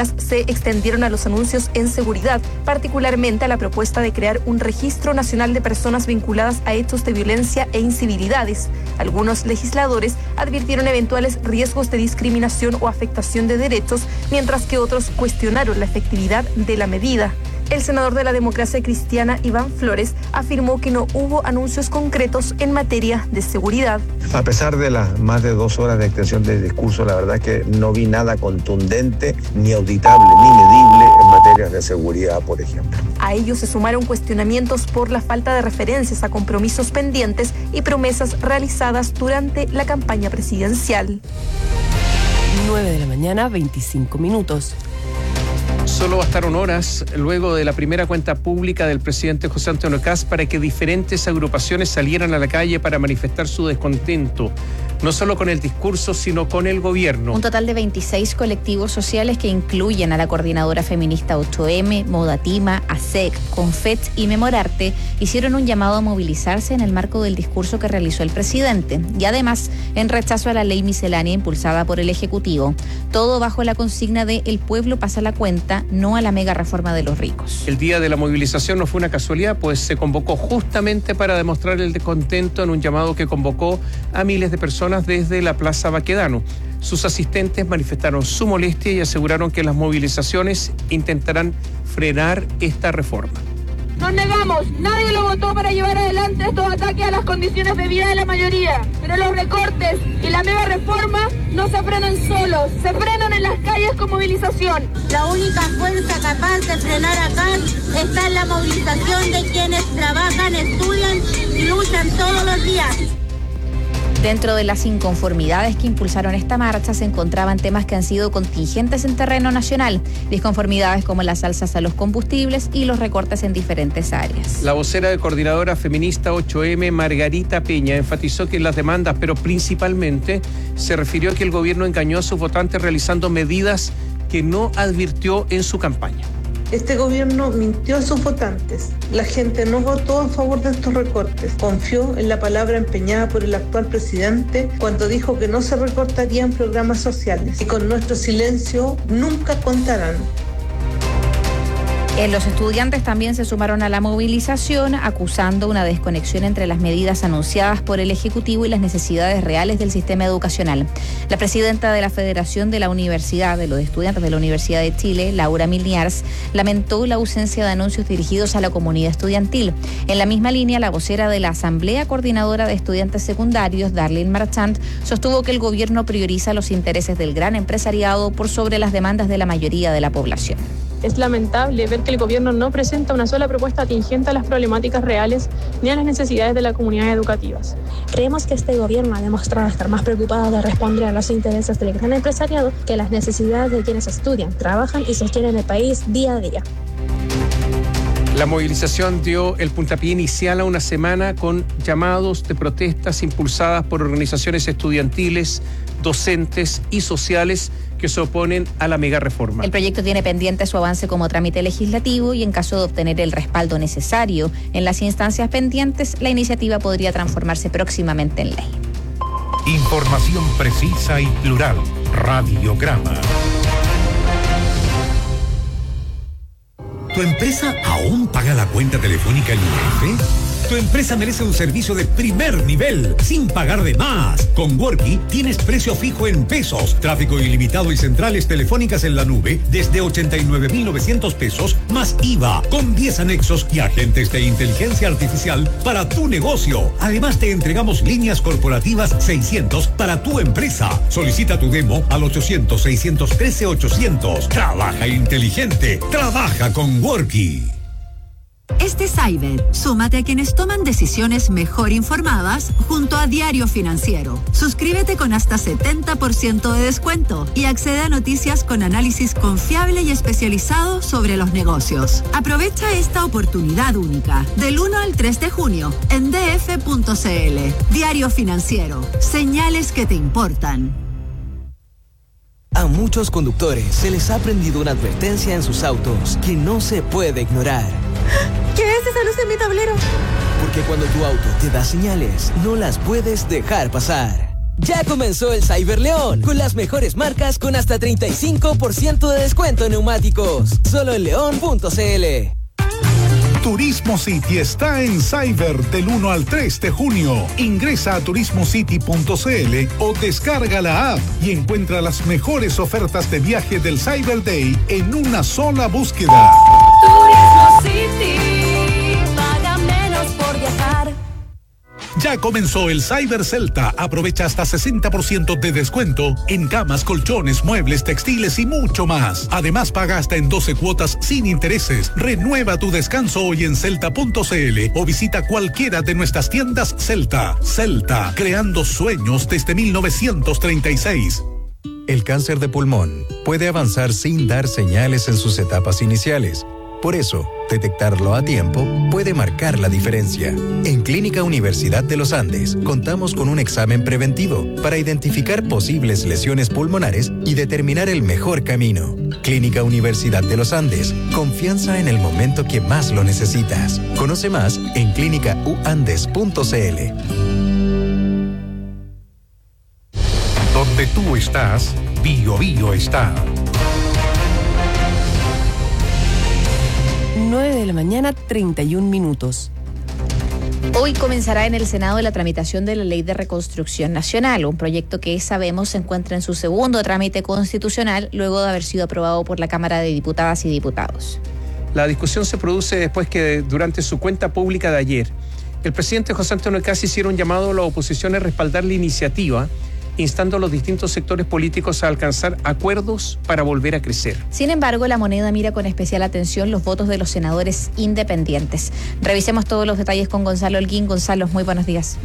medidas se extendieron a los anuncios en seguridad, particularmente a la propuesta de crear un registro nacional de personas vinculadas a hechos de violencia e incivilidades. Algunos legisladores advirtieron eventuales riesgos de discriminación o afectación de derechos, mientras que otros cuestionaron la efectividad de la medida. El senador de la Democracia Cristiana, Iván Flores, afirmó que no hubo anuncios concretos en materia de seguridad. A pesar de las más de dos horas de extensión del discurso, la verdad es que no vi nada contundente, ni auditable, ni medible en materia de seguridad, por ejemplo. A ello se sumaron cuestionamientos por la falta de referencias a compromisos pendientes y promesas realizadas durante la campaña presidencial. nueve de la mañana, veinticinco minutos. Solo bastaron horas luego de la primera cuenta pública del presidente José Antonio Kast para que diferentes agrupaciones salieran a la calle para manifestar su descontento, no solo con el discurso, sino con el gobierno. Un total de veintiséis colectivos sociales que incluyen a la Coordinadora Feminista ocho eme, Modatima, ASEC, Confet y Memorarte hicieron un llamado a movilizarse en el marco del discurso que realizó el presidente y además en rechazo a la ley miscelánea impulsada por el Ejecutivo. Todo bajo la consigna de el pueblo pasa la cuenta, no a la mega reforma de los ricos. El día de la movilización no fue una casualidad, pues se convocó justamente para demostrar el descontento en un llamado que convocó a miles de personas desde la Plaza Baquedano. Sus asistentes manifestaron su molestia y aseguraron que las movilizaciones intentarán frenar esta reforma. Nos negamos, nadie lo votó para llevar adelante estos ataques a las condiciones de vida de la mayoría, pero los recortes y la mega reforma no se frenan solos, se frenan en las calles con movilización. La única fuerza capaz de frenar acá está en la movilización de quienes trabajan, estudian y luchan todos los días. Dentro de las inconformidades que impulsaron esta marcha se encontraban temas que han sido contingentes en terreno nacional, disconformidades como las alzas a los combustibles y los recortes en diferentes áreas. La vocera de Coordinadora Feminista ocho eme, Margarita Peña, enfatizó que las demandas, pero principalmente se refirió a que el gobierno engañó a sus votantes realizando medidas que no advirtió en su campaña. Este gobierno mintió a sus votantes. La gente no votó a favor de estos recortes. Confió en la palabra empeñada por el actual presidente cuando dijo que no se recortarían programas sociales. Y con nuestro silencio nunca contarán. Eh, los estudiantes también se sumaron a la movilización, acusando una desconexión entre las medidas anunciadas por el Ejecutivo y las necesidades reales del sistema educacional. La presidenta de la Federación de la Universidad de los Estudiantes de la Universidad de Chile, Laura Milniars, lamentó la ausencia de anuncios dirigidos a la comunidad estudiantil. En la misma línea, la vocera de la Asamblea Coordinadora de Estudiantes Secundarios, Darlene Marchand, sostuvo que el gobierno prioriza los intereses del gran empresariado por sobre las demandas de la mayoría de la población. Es lamentable ver que el gobierno no presenta una sola propuesta atingente a las problemáticas reales ni a las necesidades de las comunidades educativas. Creemos que este gobierno ha demostrado estar más preocupado de responder a los intereses del gran empresariado que a las necesidades de quienes estudian, trabajan y sostienen el país día a día. La movilización dio el puntapié inicial a una semana con llamados de protestas impulsadas por organizaciones estudiantiles, docentes y sociales que se oponen a la mega reforma. El proyecto tiene pendiente su avance como trámite legislativo y en caso de obtener el respaldo necesario en las instancias pendientes, la iniciativa podría transformarse próximamente en ley. Información precisa y plural. Radiograma. ¿Tu empresa aún paga la cuenta telefónica en U F? Tu empresa merece un servicio de primer nivel, sin pagar de más. Con Worky tienes precio fijo en pesos, tráfico ilimitado y centrales telefónicas en la nube desde ochenta y nueve mil novecientos pesos más I V A, con diez anexos y agentes de inteligencia artificial para tu negocio. Además te entregamos líneas corporativas seiscientos para tu empresa. Solicita tu demo al ochocientos, seiscientos trece, ochocientos. Trabaja inteligente, trabaja con Worky. Este Cyber, súmate a quienes toman decisiones mejor informadas junto a Diario Financiero. Suscríbete con hasta setenta por ciento de descuento y accede a noticias con análisis confiable y especializado sobre los negocios. Aprovecha esta oportunidad única del uno al tres de junio en d f punto c l. Diario Financiero, señales que te importan. A muchos conductores se les ha prendido una advertencia en sus autos que no se puede ignorar. ¿Qué es esa luz en mi tablero? Porque cuando tu auto te da señales, no las puedes dejar pasar. Ya comenzó el Cyber León, con las mejores marcas con hasta treinta y cinco por ciento de descuento en neumáticos. Solo en león punto c l. Turismo City está en Cyber del uno al tres de junio. Ingresa a turismo city punto c l o descarga la app y encuentra las mejores ofertas de viaje del Cyber Day en una sola búsqueda. Turismo City, paga menos por viajar. Ya comenzó el Cyber Celta. Aprovecha hasta sesenta por ciento de descuento en camas, colchones, muebles, textiles y mucho más. Además, paga hasta en doce cuotas sin intereses. Renueva tu descanso hoy en celta punto c l o visita cualquiera de nuestras tiendas Celta. Celta, creando sueños desde mil novecientos treinta y seis. El cáncer de pulmón puede avanzar sin dar señales en sus etapas iniciales. Por eso, detectarlo a tiempo puede marcar la diferencia. En Clínica Universidad de los Andes, contamos con un examen preventivo para identificar posibles lesiones pulmonares y determinar el mejor camino. Clínica Universidad de los Andes, confianza en el momento que más lo necesitas. Conoce más en clínica u andes punto c l. Donde tú estás, Bio Bio está. nueve de la mañana, treinta y un minutos. Hoy comenzará en el Senado la tramitación de la Ley de Reconstrucción Nacional, un proyecto que sabemos se encuentra en su segundo trámite constitucional luego de haber sido aprobado por la Cámara de Diputadas y Diputados. La discusión se produce después que durante su cuenta pública de ayer, el presidente José Antonio Kast hiciera un llamado a la oposición a respaldar la iniciativa, instando a los distintos sectores políticos a alcanzar acuerdos para volver a crecer. Sin embargo, la moneda mira con especial atención los votos de los senadores independientes. Revisemos todos los detalles con Gonzalo Holguín. Gonzalo, muy buenos días.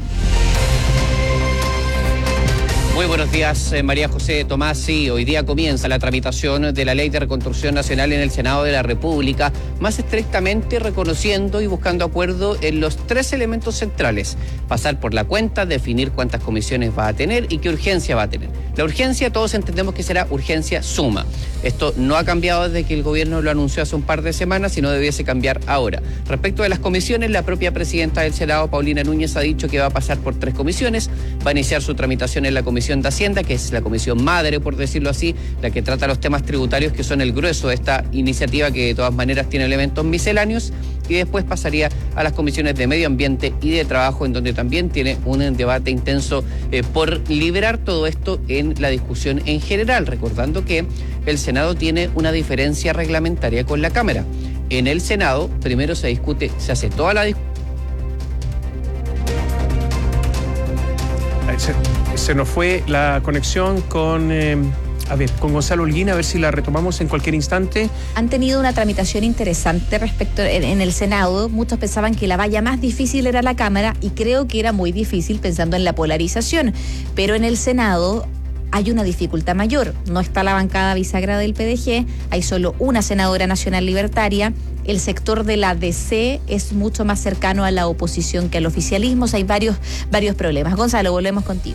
Muy buenos días, eh, María José Tomás. Sí, hoy día comienza la tramitación de la Ley de Reconstrucción Nacional en el Senado de la República, más estrictamente reconociendo y buscando acuerdo en los tres elementos centrales: pasar por la cuenta, definir cuántas comisiones va a tener y qué urgencia va a tener. La urgencia, todos entendemos que será urgencia suma. Esto no ha cambiado desde que el gobierno lo anunció hace un par de semanas y no debiese cambiar ahora. Respecto de las comisiones, la propia presidenta del Senado, Paulina Núñez, ha dicho que va a pasar por tres comisiones. Va a iniciar su tramitación en la Comisión de Hacienda, que es la comisión madre, por decirlo así, la que trata los temas tributarios, que son el grueso de esta iniciativa, que de todas maneras tiene elementos misceláneos, y después pasaría a las comisiones de Medio Ambiente y de Trabajo, en donde también tiene un debate intenso eh, por liberar todo esto en la discusión en general, recordando que el Senado tiene una diferencia reglamentaria con la Cámara. En el Senado primero se discute, se hace toda la discusión. Se, se nos fue la conexión con, eh, a ver, con Gonzalo Holguín, a ver si la retomamos en cualquier instante. Han tenido una tramitación interesante respecto en, en el Senado. Muchos pensaban que la valla más difícil era la Cámara, y creo que era muy difícil pensando en la polarización. Pero en el Senado hay una dificultad mayor. No está la bancada bisagra del P D G, hay solo una senadora nacional libertaria. El sector de la D C es mucho más cercano a la oposición que al oficialismo. O sea, hay varios, varios problemas. Gonzalo, volvemos contigo.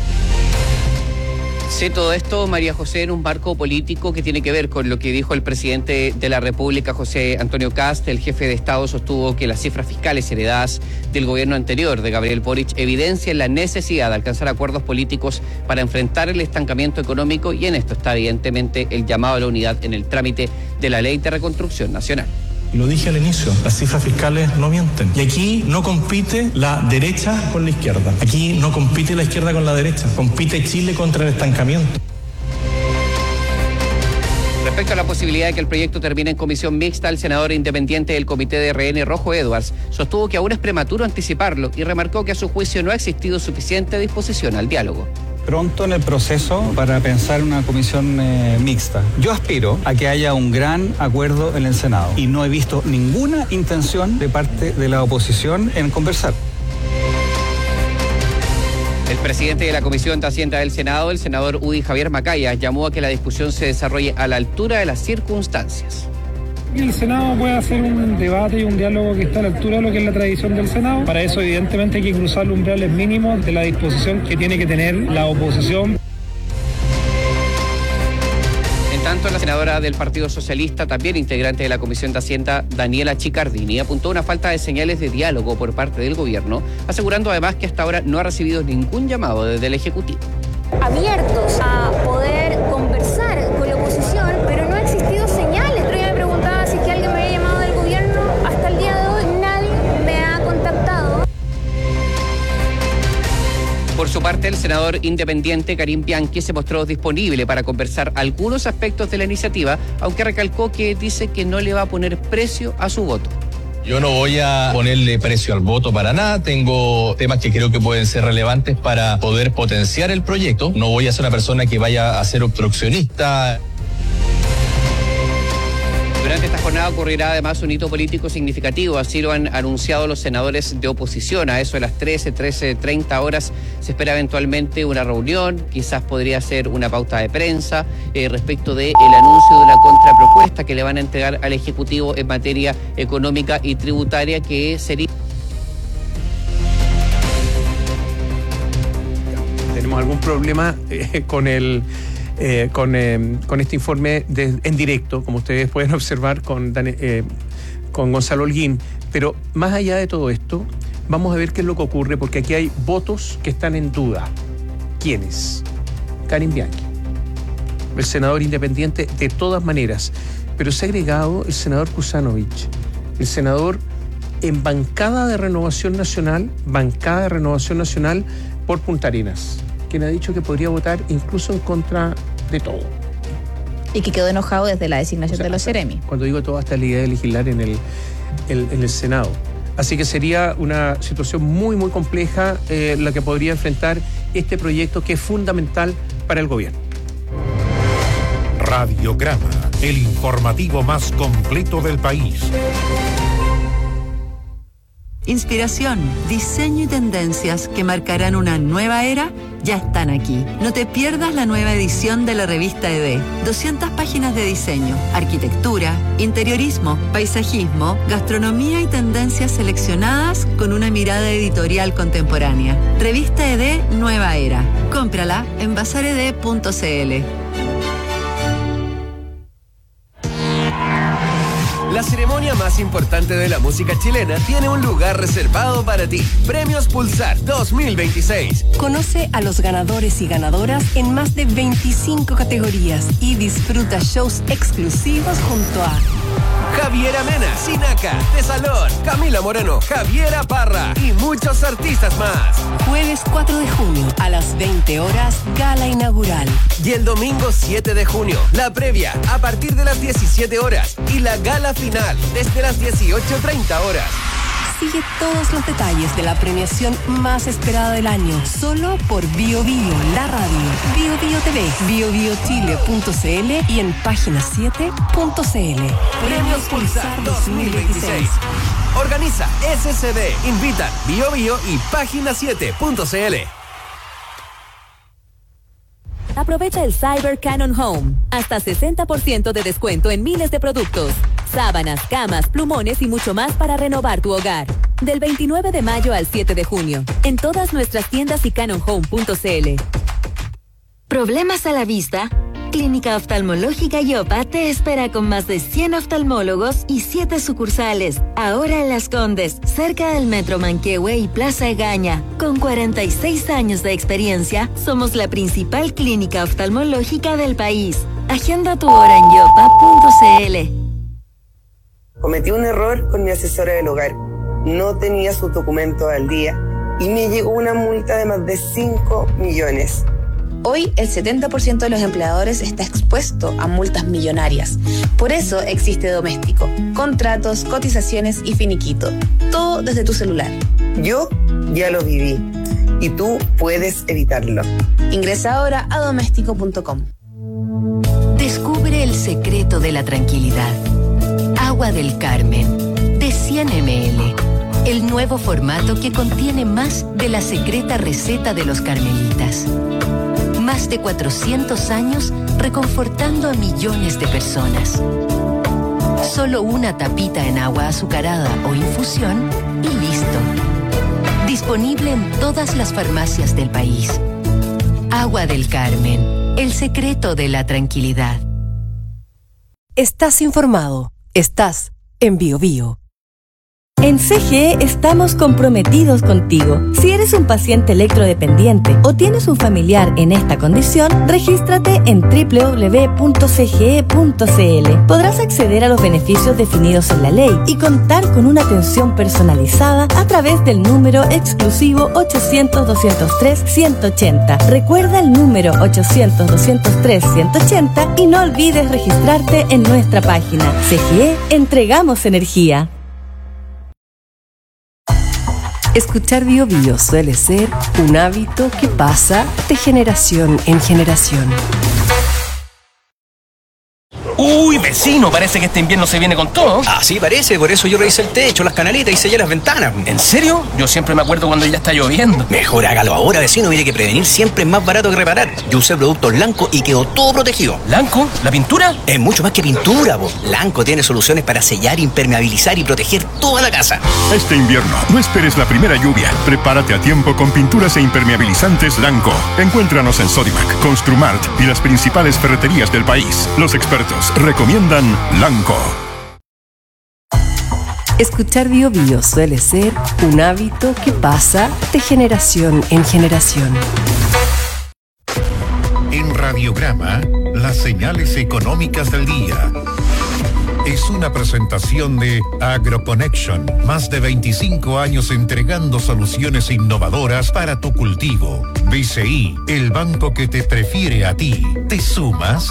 Sí, todo esto, María José, en un marco político que tiene que ver con lo que dijo el presidente de la República, José Antonio Kast. El jefe de Estado sostuvo que las cifras fiscales heredadas del gobierno anterior de Gabriel Boric evidencian la necesidad de alcanzar acuerdos políticos para enfrentar el estancamiento económico, y en esto está evidentemente el llamado a la unidad en el trámite de la Ley de Reconstrucción Nacional. Y lo dije al inicio, las cifras fiscales no mienten. Y aquí no compite la derecha con la izquierda. Aquí no compite la izquierda con la derecha. Compite Chile contra el estancamiento. Respecto a la posibilidad de que el proyecto termine en comisión mixta, el senador independiente del Comité de R N, Rojo Edwards, sostuvo que aún es prematuro anticiparlo y remarcó que a su juicio no ha existido suficiente disposición al diálogo. Pronto en el proceso para pensar una comisión eh, mixta. Yo aspiro a que haya un gran acuerdo en el Senado y no he visto ninguna intención de parte de la oposición en conversar. El presidente de la Comisión de Hacienda del Senado, el senador Udi Javier Macaya, llamó a que la discusión se desarrolle a la altura de las circunstancias. El Senado puede hacer un debate y un diálogo que está a la altura de lo que es la tradición del Senado. Para eso, evidentemente, hay que cruzar los umbrales mínimos de la disposición que tiene que tener la oposición. En tanto, la senadora del Partido Socialista, también integrante de la Comisión de Hacienda, Daniela Chicardini, apuntó una falta de señales de diálogo por parte del gobierno, asegurando además que hasta ahora no ha recibido ningún llamado desde el Ejecutivo. Abiertos a poder conversar con la oposición, pero no ha existido señales. Pero yo me preguntaba si es que alguien me había llamado del gobierno. Hasta el día de hoy nadie me ha contactado. Por su parte, el senador independiente Karim Bianchi se mostró disponible para conversar algunos aspectos de la iniciativa, aunque recalcó que dice que no le va a poner precio a su voto. Yo no voy a ponerle precio al voto para nada, tengo temas que creo que pueden ser relevantes para poder potenciar el proyecto, no voy a ser una persona que vaya a ser obstruccionista. Durante esta jornada ocurrirá además un hito político significativo, así lo han anunciado los senadores de oposición. A eso de las trece, trece treinta horas se espera eventualmente una reunión, quizás podría ser una pauta de prensa eh, respecto del anuncio de la contrapropuesta que le van a entregar al Ejecutivo en materia económica y tributaria, que sería... ¿Tenemos algún problema eh, con el... Eh, con, eh, con este informe de, en directo, como ustedes pueden observar con, Dani, eh, con Gonzalo Holguín? Pero más allá de todo esto, vamos a ver qué es lo que ocurre, porque aquí hay votos que están en duda. ¿Quiénes? Karim Bianchi, el senador independiente de todas maneras, pero se ha agregado el senador Kusanovich, el senador en bancada de Renovación Nacional, bancada de Renovación Nacional por Punta Arenas, quien ha dicho que podría votar incluso en contra de todo. Y que quedó enojado desde la designación, o sea, de los Ceremi. Cuando digo todo, hasta la idea de legislar en el, el, en el Senado. Así que sería una situación muy, muy compleja eh, la que podría enfrentar este proyecto, que es fundamental para el gobierno. Radiograma, el informativo más completo del país. Inspiración, diseño y tendencias que marcarán una nueva era ya están aquí. No te pierdas la nueva edición de la revista E D. doscientas páginas de diseño, arquitectura, interiorismo, paisajismo, gastronomía y tendencias seleccionadas con una mirada editorial contemporánea. Revista E D Nueva Era. Cómprala en bazar e d punto c l. La ceremonia más importante de la música chilena tiene un lugar reservado para ti. Premios Pulsar dos mil veintiséis. Conoce a los ganadores y ganadoras en más de veinticinco categorías y disfruta shows exclusivos junto a Javiera Mena, Sinaca, De Salón, Camila Moreno, Javiera Parra y muchos artistas más. Jueves cuatro de junio a las veinte horas, gala inaugural. Y el domingo siete de junio, la previa a partir de las diecisiete horas y la gala final desde las dieciocho treinta horas. Sigue todos los detalles de la premiación más esperada del año, solo por Bio Bio, la radio, Bio Bio T V, bio bio chile punto c l y en página siete punto c l. Premios Pulsar dos mil veintiséis. Organiza S C D, invitan Bio Bio y página siete punto c l. Aprovecha el Cyber Canon Home. Hasta sesenta por ciento de descuento en miles de productos. Sábanas, camas, plumones y mucho más para renovar tu hogar. Del veintinueve de mayo al siete de junio. En todas nuestras tiendas y canon home punto c l. ¿Problemas a la vista? Clínica Oftalmológica Yopa te espera con más de cien oftalmólogos y siete sucursales. Ahora en Las Condes, cerca del Metro Manquehue y Plaza Egaña. Con cuarenta y seis años de experiencia, somos la principal clínica oftalmológica del país. Agenda tu hora en yopa punto c l. Cometí un error con mi asesora del hogar. No tenía sus documentos al día y me llegó una multa de más de cinco millones. Hoy el setenta por ciento de los empleadores está expuesto a multas millonarias. Por eso existe Doméstico. Contratos, cotizaciones y finiquito. Todo desde tu celular. Yo ya lo viví y tú puedes evitarlo. Ingresa ahora a doméstico punto com. Descubre el secreto de la tranquilidad. Agua del Carmen, de cien mililitros. El nuevo formato que contiene más de la secreta receta de los carmelitas. Más de cuatrocientos años reconfortando a millones de personas. Solo una tapita en agua azucarada o infusión y listo. Disponible en todas las farmacias del país. Agua del Carmen, el secreto de la tranquilidad. Estás informado. Estás en Bio Bio. En C G E estamos comprometidos contigo. Si eres un paciente electrodependiente o tienes un familiar en esta condición, regístrate en doble u doble u doble u punto c g e punto c l. Podrás acceder a los beneficios definidos en la ley y contar con una atención personalizada a través del número exclusivo ochocientos, doscientos tres, ciento ochenta. Recuerda el número ochocientos, doscientos tres, ciento ochenta y no olvides registrarte en nuestra página. C G E, entregamos energía. Escuchar Bio Bio suele ser un hábito que pasa de generación en generación. Uy, vecino, parece que este invierno se viene con todo. Ah, sí, parece, por eso yo revisé el techo, las canaletas y sellé las ventanas. ¿En serio? Yo siempre me acuerdo cuando ya está lloviendo. Mejor hágalo ahora, vecino, mire que prevenir siempre es más barato que reparar. Yo usé productos Lanco y quedó todo protegido. ¿Lanco? ¿La pintura? Es mucho más que pintura, po. Lanco tiene soluciones para sellar, impermeabilizar y proteger toda la casa. Este invierno, no esperes la primera lluvia. Prepárate a tiempo con pinturas e impermeabilizantes Lanco. Encuéntranos en Sodimac, Construmart y las principales ferreterías del país. Los expertos recomiendan Lanco. Escuchar Bio Bio suele ser un hábito que pasa de generación en generación. En Radiograma, las señales económicas del día. Es una presentación de AgroConnection, más de veinticinco años entregando soluciones innovadoras para tu cultivo. B C I, el banco que te prefiere a ti. ¿Te sumas?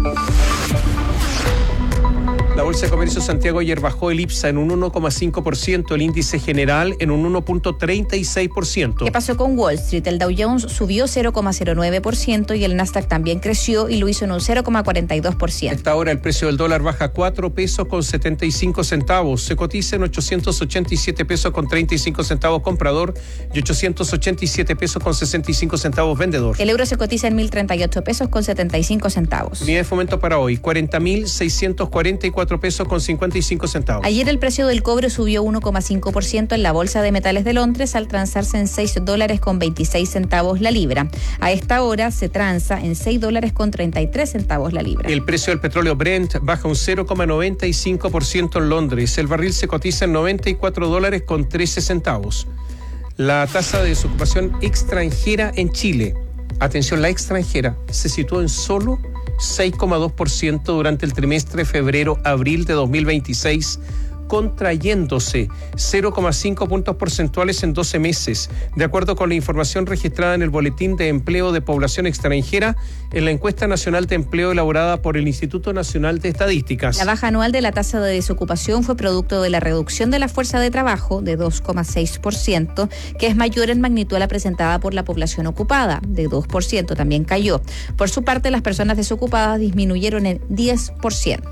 La Bolsa de Comercio de Santiago ayer bajó el IPSA en un uno coma cinco por ciento, el índice general en un uno punto treinta y seis por ciento. ¿Qué pasó con Wall Street? El Dow Jones subió cero coma cero nueve por ciento y el Nasdaq también creció y lo hizo en un cero coma cuarenta y dos por ciento. A esta hora el precio del dólar baja cuatro pesos con setenta y cinco centavos. Se cotiza en ochocientos ochenta y siete pesos con treinta y cinco centavos comprador y ochocientos ochenta y siete pesos con sesenta y cinco centavos vendedor. El euro se cotiza en mil treinta y ocho pesos con setenta y cinco centavos. Unidad de fomento para hoy, cuarenta mil seiscientos cuarenta y cuatro pesos con cincuenta y cinco centavos. Ayer el precio del cobre subió uno coma cinco por ciento en la Bolsa de Metales de Londres al transarse en seis dólares con veintiséis centavos la libra. A esta hora se transa en seis dólares con treinta y tres centavos la libra. El precio del petróleo Brent baja un cero coma noventa y cinco por ciento en Londres. El barril se cotiza en noventa y cuatro dólares con trece centavos. La tasa de desocupación extranjera en Chile, atención, la extranjera, se situó en solo seis coma dos por ciento durante el trimestre febrero-abril de dos mil veintiséis, contrayéndose cero coma cinco puntos porcentuales en doce meses, de acuerdo con la información registrada en el Boletín de Empleo de Población Extranjera en la Encuesta Nacional de Empleo elaborada por el Instituto Nacional de Estadísticas. La baja anual de la tasa de desocupación fue producto de la reducción de la fuerza de trabajo de dos coma seis por ciento, que es mayor en magnitud a la presentada por la población ocupada, de dos por ciento también cayó. Por su parte, las personas desocupadas disminuyeron en diez por ciento.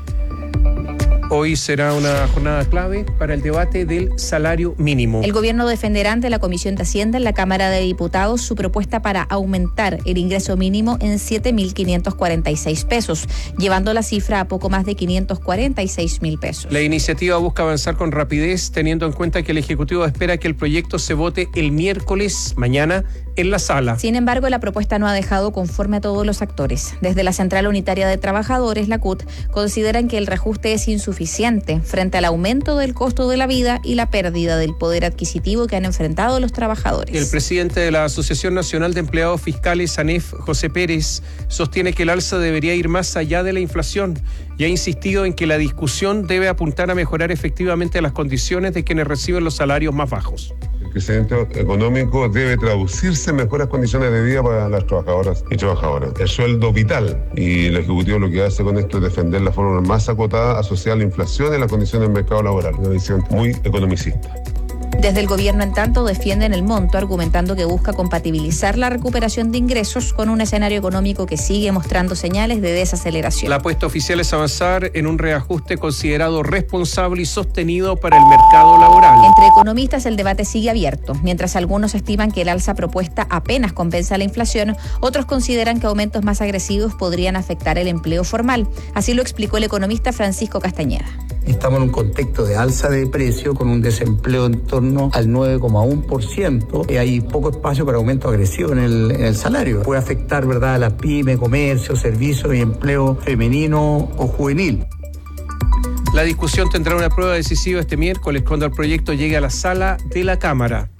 Hoy será una jornada clave para el debate del salario mínimo. El gobierno defenderá ante la Comisión de Hacienda en la Cámara de Diputados su propuesta para aumentar el ingreso mínimo en siete mil quinientos cuarenta y seis pesos, llevando la cifra a poco más de quinientos cuarenta y seis mil pesos. La iniciativa busca avanzar con rapidez, teniendo en cuenta que el Ejecutivo espera que el proyecto se vote el miércoles, mañana, en la sala. Sin embargo, la propuesta no ha dejado conforme a todos los actores. Desde la Central Unitaria de Trabajadores, la C U T, consideran que el reajuste es insuficiente frente al aumento del costo de la vida y la pérdida del poder adquisitivo que han enfrentado los trabajadores. El presidente de la Asociación Nacional de Empleados Fiscales, ANEF, José Pérez, sostiene que el alza debería ir más allá de la inflación y ha insistido en que la discusión debe apuntar a mejorar efectivamente las condiciones de quienes reciben los salarios más bajos. El crecimiento económico debe traducirse en mejores condiciones de vida para las trabajadoras y trabajadoras. El sueldo vital, y el Ejecutivo lo que hace con esto es defender la forma más acotada asociada a la inflación y las condiciones del mercado laboral. Una visión muy economicista. Desde el gobierno, en tanto, defienden el monto, argumentando que busca compatibilizar la recuperación de ingresos con un escenario económico que sigue mostrando señales de desaceleración. La apuesta oficial es avanzar en un reajuste considerado responsable y sostenido para el mercado laboral. Entre economistas, el debate sigue abierto. Mientras algunos estiman que el alza propuesta apenas compensa la inflación, otros consideran que aumentos más agresivos podrían afectar el empleo formal. Así lo explicó el economista Francisco Castañeda. Estamos en un contexto de alza de precio con un desempleo en torno al nueve coma uno por ciento. Y hay poco espacio para aumento agresivo en el, en el salario. Puede afectar, ¿verdad?, a las pymes, comercio, servicios y empleo femenino o juvenil. La discusión tendrá una prueba decisiva este miércoles cuando el proyecto llegue a la sala de la Cámara.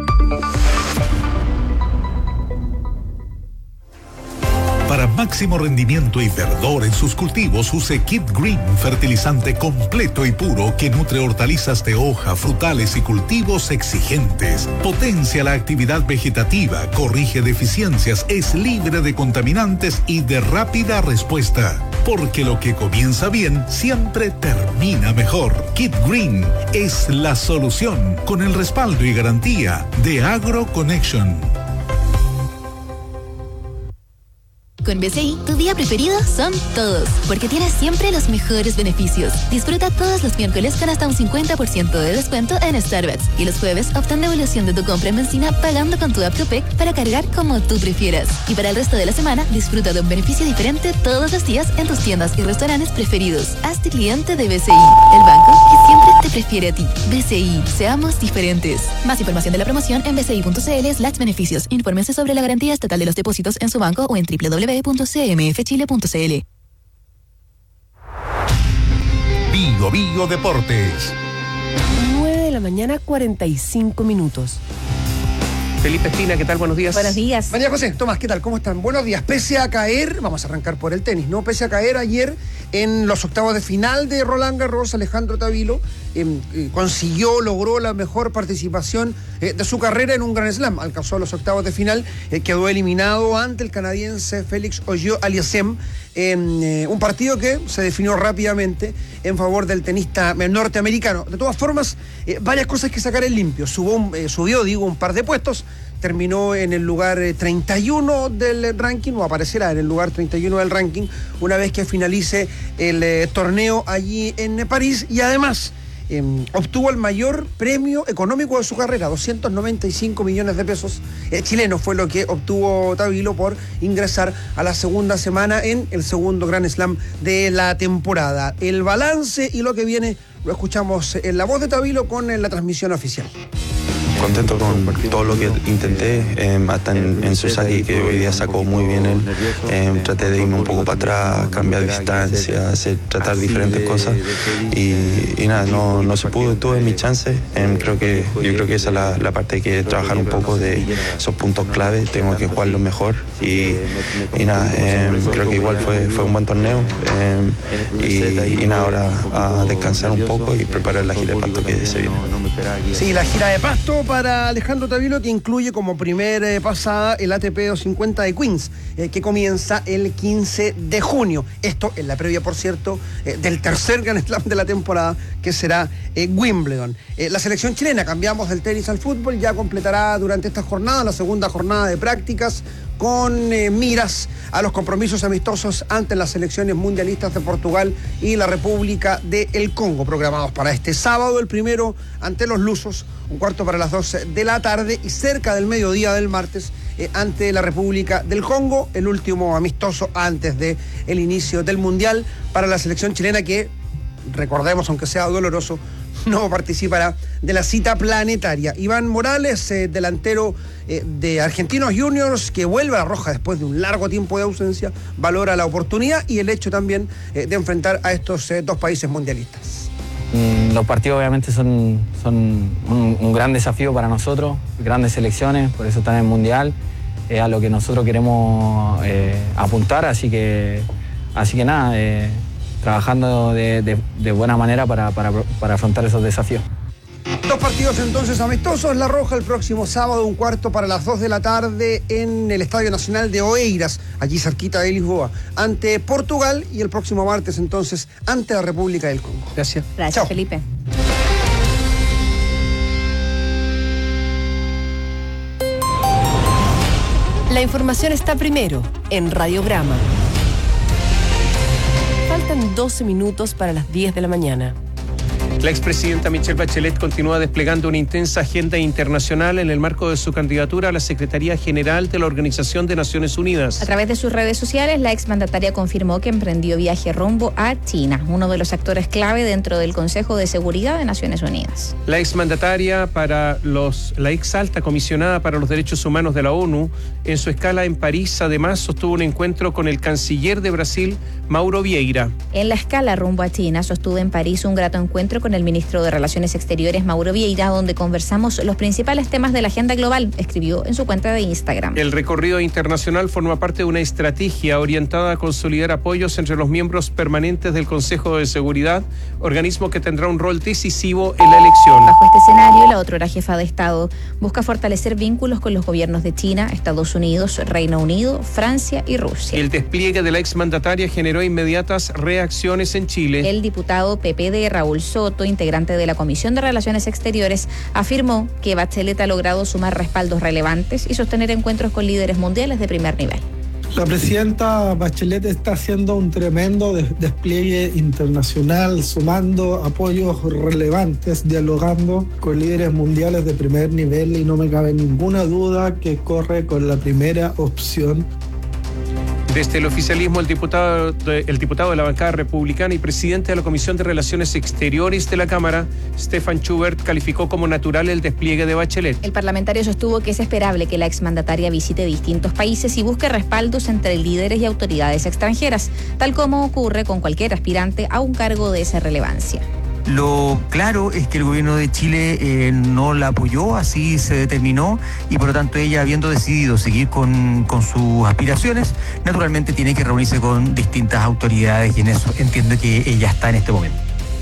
Para máximo rendimiento y verdor en sus cultivos, use Kit Green, fertilizante completo y puro que nutre hortalizas de hoja, frutales y cultivos exigentes. Potencia la actividad vegetativa, corrige deficiencias, es libre de contaminantes y de rápida respuesta. Porque lo que comienza bien siempre termina mejor. Kit Green es la solución con el respaldo y garantía de AgroConnection. Con B C I, tu día preferido son todos, porque tienes siempre los mejores beneficios. Disfruta todos los miércoles con hasta un cincuenta por ciento de descuento en Starbucks y los jueves obtén devolución de tu compra en benzina pagando con tu app Copec para cargar como tú prefieras. Y para el resto de la semana, disfruta de un beneficio diferente todos los días en tus tiendas y restaurantes preferidos. Hazte cliente de B C I, el banco que siempre te prefiere a ti. B C I, seamos diferentes. Más información de la promoción en bci.cl slash beneficios. Infórmense sobre la garantía estatal de los depósitos en su banco o en doble u doble u doble u punto c m f chile punto c l. Bio Bio Deportes. nueve de la mañana, cuarenta y cinco minutos. Felipe Espina, ¿qué tal? Buenos días. Buenos días. María José, Tomás, ¿qué tal? ¿Cómo están? Buenos días. Pese a caer, vamos a arrancar por el tenis, ¿no? Pese a caer ayer en los octavos de final de Roland Garros, Alejandro Tavilo eh, eh, consiguió, logró la mejor participación eh, de su carrera en un Grand Slam. Alcanzó a los octavos de final, eh, quedó eliminado ante el canadiense Félix Auger-Aliassime en eh, un partido que se definió rápidamente en favor del tenista norteamericano. De todas formas, eh, varias cosas que sacar en limpio. Subió, eh, subió, digo, un par de puestos. Terminó en el lugar treinta y uno del ranking, o aparecerá en el lugar treinta y uno del ranking, una vez que finalice el eh, torneo allí en París. Y además eh, obtuvo el mayor premio económico de su carrera, doscientos noventa y cinco millones de pesos eh, chilenos fue lo que obtuvo Tavilo por ingresar a la segunda semana en el segundo Grand Slam de la temporada. El balance y lo que viene lo escuchamos en la voz de Tavilo con en la transmisión oficial. Contento con todo lo que intenté, eh, hasta en, en su saque, que hoy día sacó muy bien él. Eh, traté de irme un poco para atrás, cambiar distancia, hacer, tratar diferentes cosas. Y, y nada, no, no se pudo, tuve mis chances. Eh, creo que, yo creo que esa es la, la parte que hay que trabajar un poco de esos puntos clave. Tengo que jugarlo mejor. Y, y nada, eh, creo que igual fue, fue un buen torneo. Eh, y, y nada, ahora a descansar un poco y preparar la gira de Pasto que se viene. Sí, la gira de Pasto para Alejandro Tavilo, que incluye como primer eh, pasada el A T P doscientos cincuenta de Queens, eh, que comienza el quince de junio. Esto en la previa, por cierto, eh, del tercer Grand Slam de la temporada, que será eh, Wimbledon. Eh, la selección chilena, cambiamos del tenis al fútbol, ya completará durante esta jornada, la segunda jornada de prácticas, con eh, miras a los compromisos amistosos ante las selecciones mundialistas de Portugal y la República del Congo, programados para este sábado, el primero ante los lusos, un cuarto para las doce de la tarde, y cerca del mediodía del martes eh, ante la República del Congo, el último amistoso antes del inicio del Mundial para la selección chilena, que, recordemos, aunque sea doloroso, no participará de la cita planetaria. Iván Morales, eh, delantero eh, de Argentinos Juniors, que vuelve a la roja después de un largo tiempo de ausencia, valora la oportunidad y el hecho también eh, de enfrentar a estos eh, dos países mundialistas. Mm, los partidos obviamente son, son un, un gran desafío para nosotros, grandes selecciones, por eso están en el Mundial, es eh, a lo que nosotros queremos eh, apuntar, así que, así que nada, eh, trabajando de, de, de buena manera para, para, para afrontar esos desafíos. Dos partidos entonces amistosos. La Roja el próximo sábado, un cuarto para las dos de la tarde en el Estadio Nacional de Oeiras, allí cerquita de Lisboa, ante Portugal, y el próximo martes entonces ante la República del Congo. Gracias. Gracias, Chao. Felipe. La información está primero en Radiograma. Faltan doce minutos para las diez de la mañana. La expresidenta Michelle Bachelet continúa desplegando una intensa agenda internacional en el marco de su candidatura a la Secretaría General de la Organización de Naciones Unidas. A través de sus redes sociales, la exmandataria confirmó que emprendió viaje rumbo a China, uno de los actores clave dentro del Consejo de Seguridad de Naciones Unidas. La exmandataria para los, la ex alta comisionada para los derechos humanos de la ONU, en su escala en París, además sostuvo un encuentro con el canciller de Brasil, Mauro Vieira. En la escala rumbo a China, sostuvo en París un grato encuentro con el ministro de Relaciones Exteriores, Mauro Vieira, donde conversamos los principales temas de la agenda global, escribió en su cuenta de Instagram. El recorrido internacional forma parte de una estrategia orientada a consolidar apoyos entre los miembros permanentes del Consejo de Seguridad, organismo que tendrá un rol decisivo en la elección. Bajo este escenario, la otrora jefa de Estado busca fortalecer vínculos con los gobiernos de China, Estados Unidos, Reino Unido, Francia y Rusia. El despliegue de la exmandataria generó inmediatas reacciones en Chile. El diputado P P D, Raúl Soto, integrante de la Comisión de Relaciones Exteriores, afirmó que Bachelet ha logrado sumar respaldos relevantes y sostener encuentros con líderes mundiales de primer nivel. La presidenta Bachelet está haciendo un tremendo despliegue internacional, sumando apoyos relevantes, dialogando con líderes mundiales de primer nivel, y no me cabe ninguna duda que corre con la primera opción. Desde el oficialismo, el diputado, de, el diputado de la bancada republicana y presidente de la Comisión de Relaciones Exteriores de la Cámara, Stefan Schubert, calificó como natural el despliegue de Bachelet. El parlamentario sostuvo que es esperable que la exmandataria visite distintos países y busque respaldos entre líderes y autoridades extranjeras, tal como ocurre con cualquier aspirante a un cargo de esa relevancia. Lo claro es que el gobierno de Chile eh, no la apoyó, así se determinó, y por lo tanto ella, habiendo decidido seguir con, con sus aspiraciones, naturalmente tiene que reunirse con distintas autoridades, y en eso entiendo que ella está en este momento.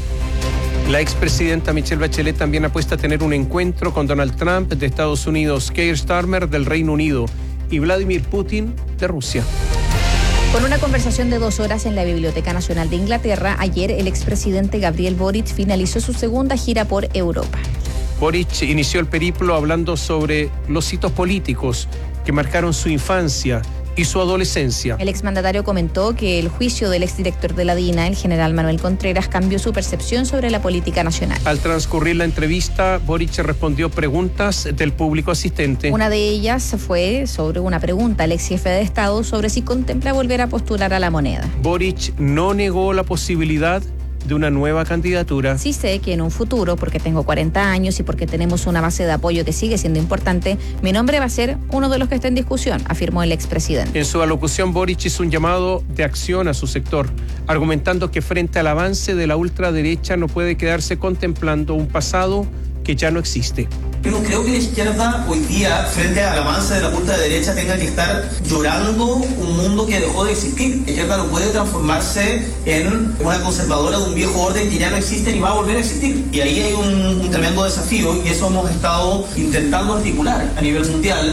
La expresidenta Michelle Bachelet también apuesta a tener un encuentro con Donald Trump de Estados Unidos, Keir Starmer del Reino Unido y Vladimir Putin de Rusia. Con una conversación de dos horas en la Biblioteca Nacional de Inglaterra, ayer el expresidente Gabriel Boric finalizó su segunda gira por Europa. Boric inició el periplo hablando sobre los hitos políticos que marcaron su infancia y su adolescencia. El exmandatario comentó que el juicio del exdirector de la DINA, el general Manuel Contreras, cambió su percepción sobre la política nacional. Al transcurrir la entrevista, Boric respondió preguntas del público asistente. Una de ellas fue sobre una pregunta al ex jefe de Estado sobre si contempla volver a postular a la moneda. Boric no negó la posibilidad de una nueva candidatura. Sí sé que en un futuro, porque tengo cuarenta años y porque tenemos una base de apoyo que sigue siendo importante, mi nombre va a ser uno de los que está en discusión, afirmó el expresidente. En su alocución, Boric hizo un llamado de acción a su sector, argumentando que frente al avance de la ultraderecha no puede quedarse contemplando un pasado que ya no existe. Yo no creo que la izquierda hoy día, frente al avance de la ultraderecha, tenga que estar llorando un mundo que dejó de existir. La izquierda no puede transformarse en una conservadora de un viejo orden que ya no existe ni va a volver a existir. Y ahí hay un, un tremendo desafío, y eso hemos estado intentando articular a nivel mundial.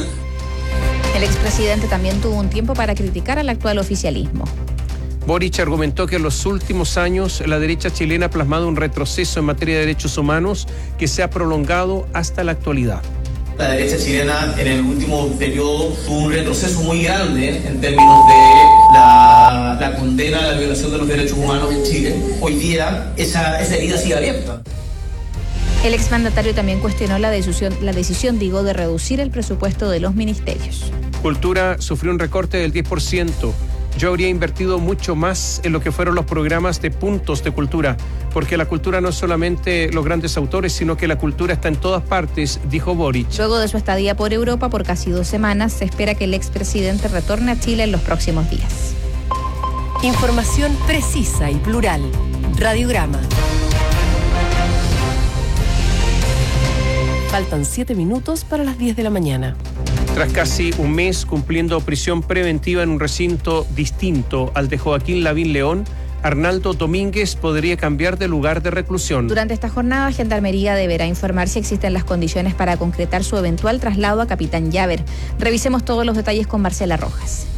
El expresidente también tuvo un tiempo para criticar al actual oficialismo. Boric argumentó que en los últimos años la derecha chilena ha plasmado un retroceso en materia de derechos humanos que se ha prolongado hasta la actualidad. La derecha chilena en el último periodo tuvo un retroceso muy grande en términos de la, la condena a la violación de los derechos humanos en Chile. Hoy día esa, esa herida sigue abierta. El exmandatario también cuestionó la decisión, la decisión, digo, de reducir el presupuesto de los ministerios. Cultura sufrió un recorte del diez por ciento. Yo habría invertido mucho más en lo que fueron los programas de puntos de cultura, porque la cultura no es solamente los grandes autores, sino que la cultura está en todas partes, dijo Boric. Luego de su estadía por Europa por casi dos semanas, se espera que el expresidente retorne a Chile en los próximos días. Información precisa y plural. Radiograma. Faltan siete minutos para las diez de la mañana. Tras casi un mes cumpliendo prisión preventiva en un recinto distinto al de Joaquín Lavín León, Arnaldo Domínguez podría cambiar de lugar de reclusión. Durante esta jornada, Gendarmería deberá informar si existen las condiciones para concretar su eventual traslado a Capitán Llaver. Revisemos todos los detalles con Marcela Rojas.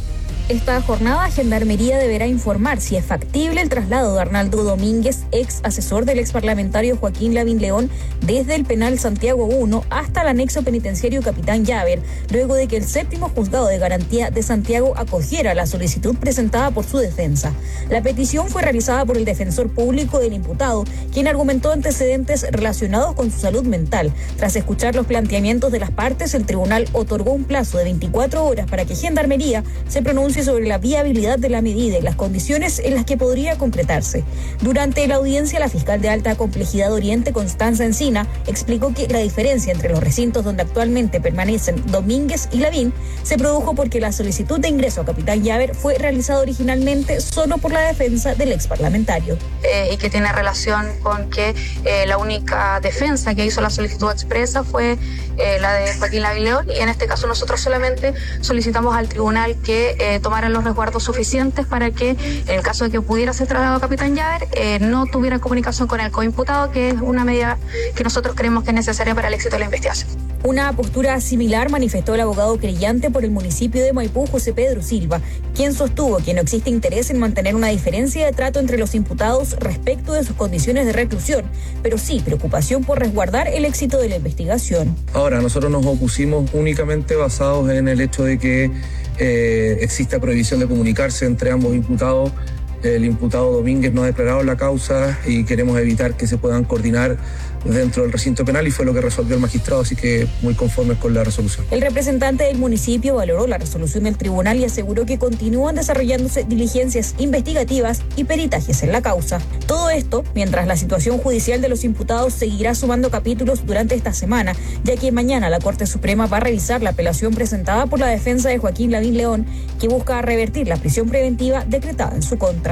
esta jornada, Gendarmería deberá informar si es factible el traslado de Arnaldo Domínguez, ex asesor del ex parlamentario Joaquín Lavín León, desde el penal Santiago uno hasta el anexo penitenciario Capitán Llaver, luego de que el séptimo juzgado de garantía de Santiago acogiera la solicitud presentada por su defensa. La petición fue realizada por el defensor público del imputado, quien argumentó antecedentes relacionados con su salud mental. Tras escuchar los planteamientos de las partes, el tribunal otorgó un plazo de veinticuatro horas para que Gendarmería se pronuncie sobre la viabilidad de la medida y las condiciones en las que podría concretarse. Durante la audiencia, la fiscal de alta complejidad Oriente, Constanza Encina, explicó que la diferencia entre los recintos donde actualmente permanecen Domínguez y Lavín se produjo porque la solicitud de ingreso a Capitán Llaver fue realizada originalmente solo por la defensa del ex parlamentario. Eh, y que tiene relación con que eh, la única defensa que hizo la solicitud expresa fue eh, la de Joaquín Lavín León, y en este caso nosotros solamente solicitamos al tribunal que eh, tomaran los resguardos suficientes para que, en el caso de que pudiera ser trasladado a Capitán Llaver, eh, no tuviera comunicación con el coimputado, que es una medida que nosotros creemos que es necesaria para el éxito de la investigación. Una postura similar manifestó el abogado creyente por el municipio de Maipú, José Pedro Silva, quien sostuvo que no existe interés en mantener una diferencia de trato entre los imputados respecto de sus condiciones de reclusión, pero sí preocupación por resguardar el éxito de la investigación. Ahora, nosotros nos opusimos únicamente basados en el hecho de que eh, exista prohibición de comunicarse entre ambos imputados. El imputado Domínguez no ha declarado la causa y queremos evitar que se puedan coordinar dentro del recinto penal, y fue lo que resolvió el magistrado, así que muy conformes con la resolución. El representante del municipio valoró la resolución del tribunal y aseguró que continúan desarrollándose diligencias investigativas y peritajes en la causa. Todo esto mientras la situación judicial de los imputados seguirá sumando capítulos durante esta semana, ya que mañana la Corte Suprema va a revisar la apelación presentada por la defensa de Joaquín Lavín León, que busca revertir la prisión preventiva decretada en su contra.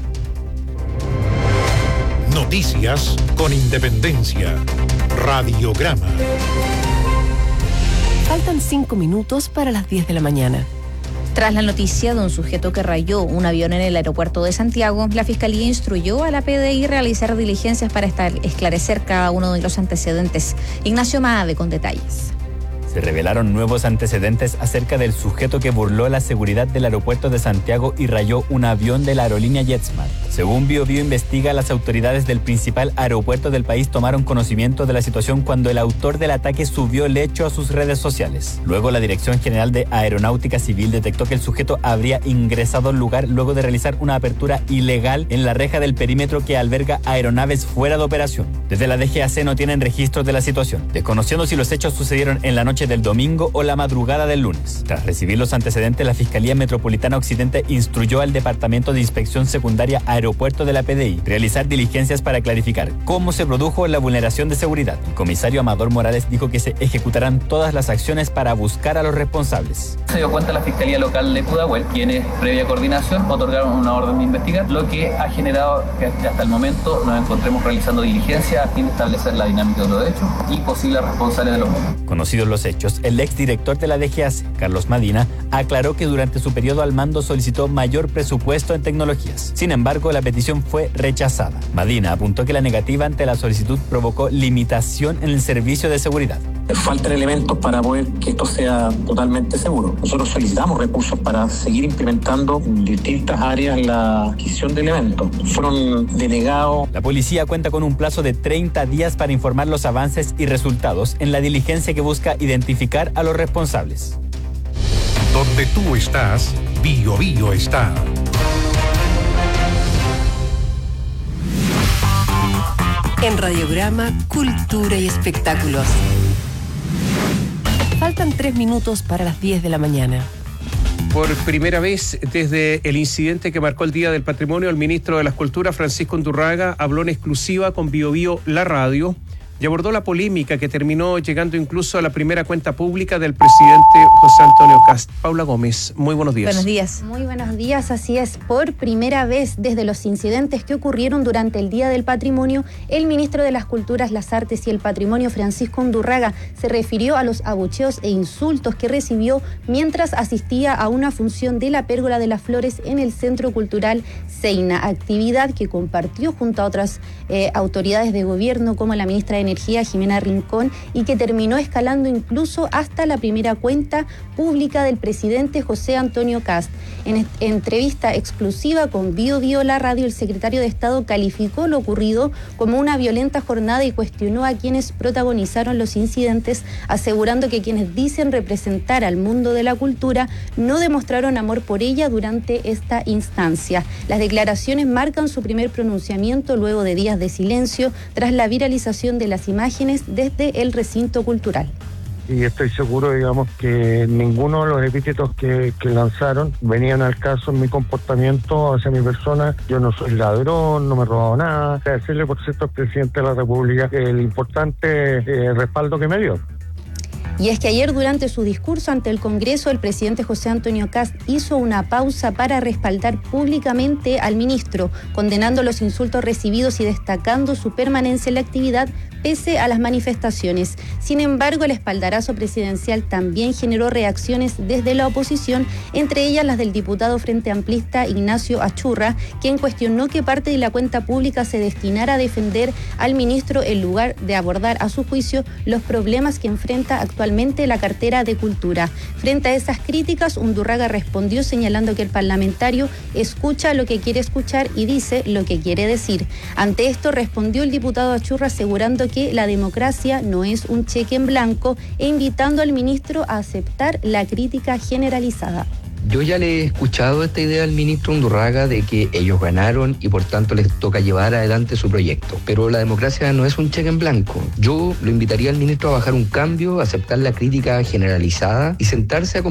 Noticias con independencia. Radiograma. Faltan cinco minutos para las diez de la mañana. Tras la noticia de un sujeto que rayó un avión en el aeropuerto de Santiago, la Fiscalía instruyó a la P D I realizar diligencias para esclarecer cada uno de los antecedentes. Ignacio Maade con detalles. Se revelaron nuevos antecedentes acerca del sujeto que burló la seguridad del aeropuerto de Santiago y rayó un avión de la aerolínea JetSmart. Según Bio Bio investiga, las autoridades del principal aeropuerto del país tomaron conocimiento de la situación cuando el autor del ataque subió el hecho a sus redes sociales. Luego, la Dirección General de Aeronáutica Civil detectó que el sujeto habría ingresado al lugar luego de realizar una apertura ilegal en la reja del perímetro que alberga aeronaves fuera de operación. Desde la D G A C no tienen registros de la situación, desconociendo si los hechos sucedieron en la noche del domingo o la madrugada del lunes. Tras recibir los antecedentes, la Fiscalía Metropolitana Occidente instruyó al Departamento de Inspección Secundaria Aeropuerto de la P D I realizar diligencias para clarificar cómo se produjo la vulneración de seguridad. El comisario Amador Morales dijo que se ejecutarán todas las acciones para buscar a los responsables. Se dio cuenta la Fiscalía Local de Pudahuel, quienes, previa coordinación, otorgaron una orden de investigar, lo que ha generado que hasta el momento nos encontremos realizando diligencias a fin de establecer la dinámica de los hechos y posibles responsables de los mismos. Conocidos los hechos, el exdirector de la D G A C, Carlos Madina, aclaró que durante su periodo al mando solicitó mayor presupuesto en tecnologías. Sin embargo, la petición fue rechazada. Madina apuntó que la negativa ante la solicitud provocó limitación en el servicio de seguridad. Faltan elementos para poder que esto sea totalmente seguro. Nosotros solicitamos recursos para seguir implementando en distintas áreas la adquisición de elementos. Fueron denegados. La policía cuenta con un plazo de treinta días para informar los avances y resultados en la diligencia que busca identificar a los responsables. Donde tú estás, Bio Bio está. En Radiograma, Cultura y Espectáculos. Faltan tres minutos para las diez de la mañana. Por primera vez desde el incidente que marcó el Día del Patrimonio, el ministro de las Culturas, Francisco Undurraga, habló en exclusiva con Bio Bio, la radio, y abordó la polémica que terminó llegando incluso a la primera cuenta pública del presidente José Antonio Kast. Paula Gómez, muy buenos días. Buenos días. Muy buenos días, así es. Por primera vez desde los incidentes que ocurrieron durante el Día del Patrimonio, el ministro de las Culturas, las Artes y el Patrimonio, Francisco Undurraga, se refirió a los abucheos e insultos que recibió mientras asistía a una función de la Pérgola de las Flores en el Centro Cultural Seina, actividad que compartió junto a otras eh, autoridades de gobierno como la ministra de Energía, Jimena Rincón, y que terminó escalando incluso hasta la primera cuenta pública del presidente José Antonio Kast. En entrevista exclusiva con Bio Bio La Radio, el secretario de Estado calificó lo ocurrido como una violenta jornada y cuestionó a quienes protagonizaron los incidentes, asegurando que quienes dicen representar al mundo de la cultura no demostraron amor por ella durante esta instancia. Las declaraciones marcan su primer pronunciamiento luego de días de silencio tras la viralización de las imágenes desde el recinto cultural. Y estoy seguro, digamos, que ninguno de los epítetos que, que lanzaron venían al caso en mi comportamiento hacia mi persona. Yo no soy ladrón, no me he robado nada. Agradecerle, por cierto, al presidente de la República el importante eh, respaldo que me dio. Y es que ayer, durante su discurso ante el Congreso, el presidente José Antonio Kast hizo una pausa para respaldar públicamente al ministro, condenando los insultos recibidos y destacando su permanencia en la actividad pese a las manifestaciones. Sin embargo, el espaldarazo presidencial también generó reacciones desde la oposición, entre ellas las del diputado Frente Amplista Ignacio Achurra, quien cuestionó que parte de la cuenta pública se destinara a defender al ministro en lugar de abordar, a su juicio, los problemas que enfrenta actualmente la cartera de Cultura. Frente a esas críticas, Undurraga respondió señalando que el parlamentario escucha lo que quiere escuchar y dice lo que quiere decir. Ante esto respondió el diputado Achurra asegurando que la democracia no es un cheque en blanco e invitando al ministro a aceptar la crítica generalizada. Yo ya le he escuchado esta idea al ministro Undurraga de que ellos ganaron y por tanto les toca llevar adelante su proyecto. Pero la democracia no es un cheque en blanco. Yo lo invitaría al ministro a bajar un cambio, a aceptar la crítica generalizada y sentarse a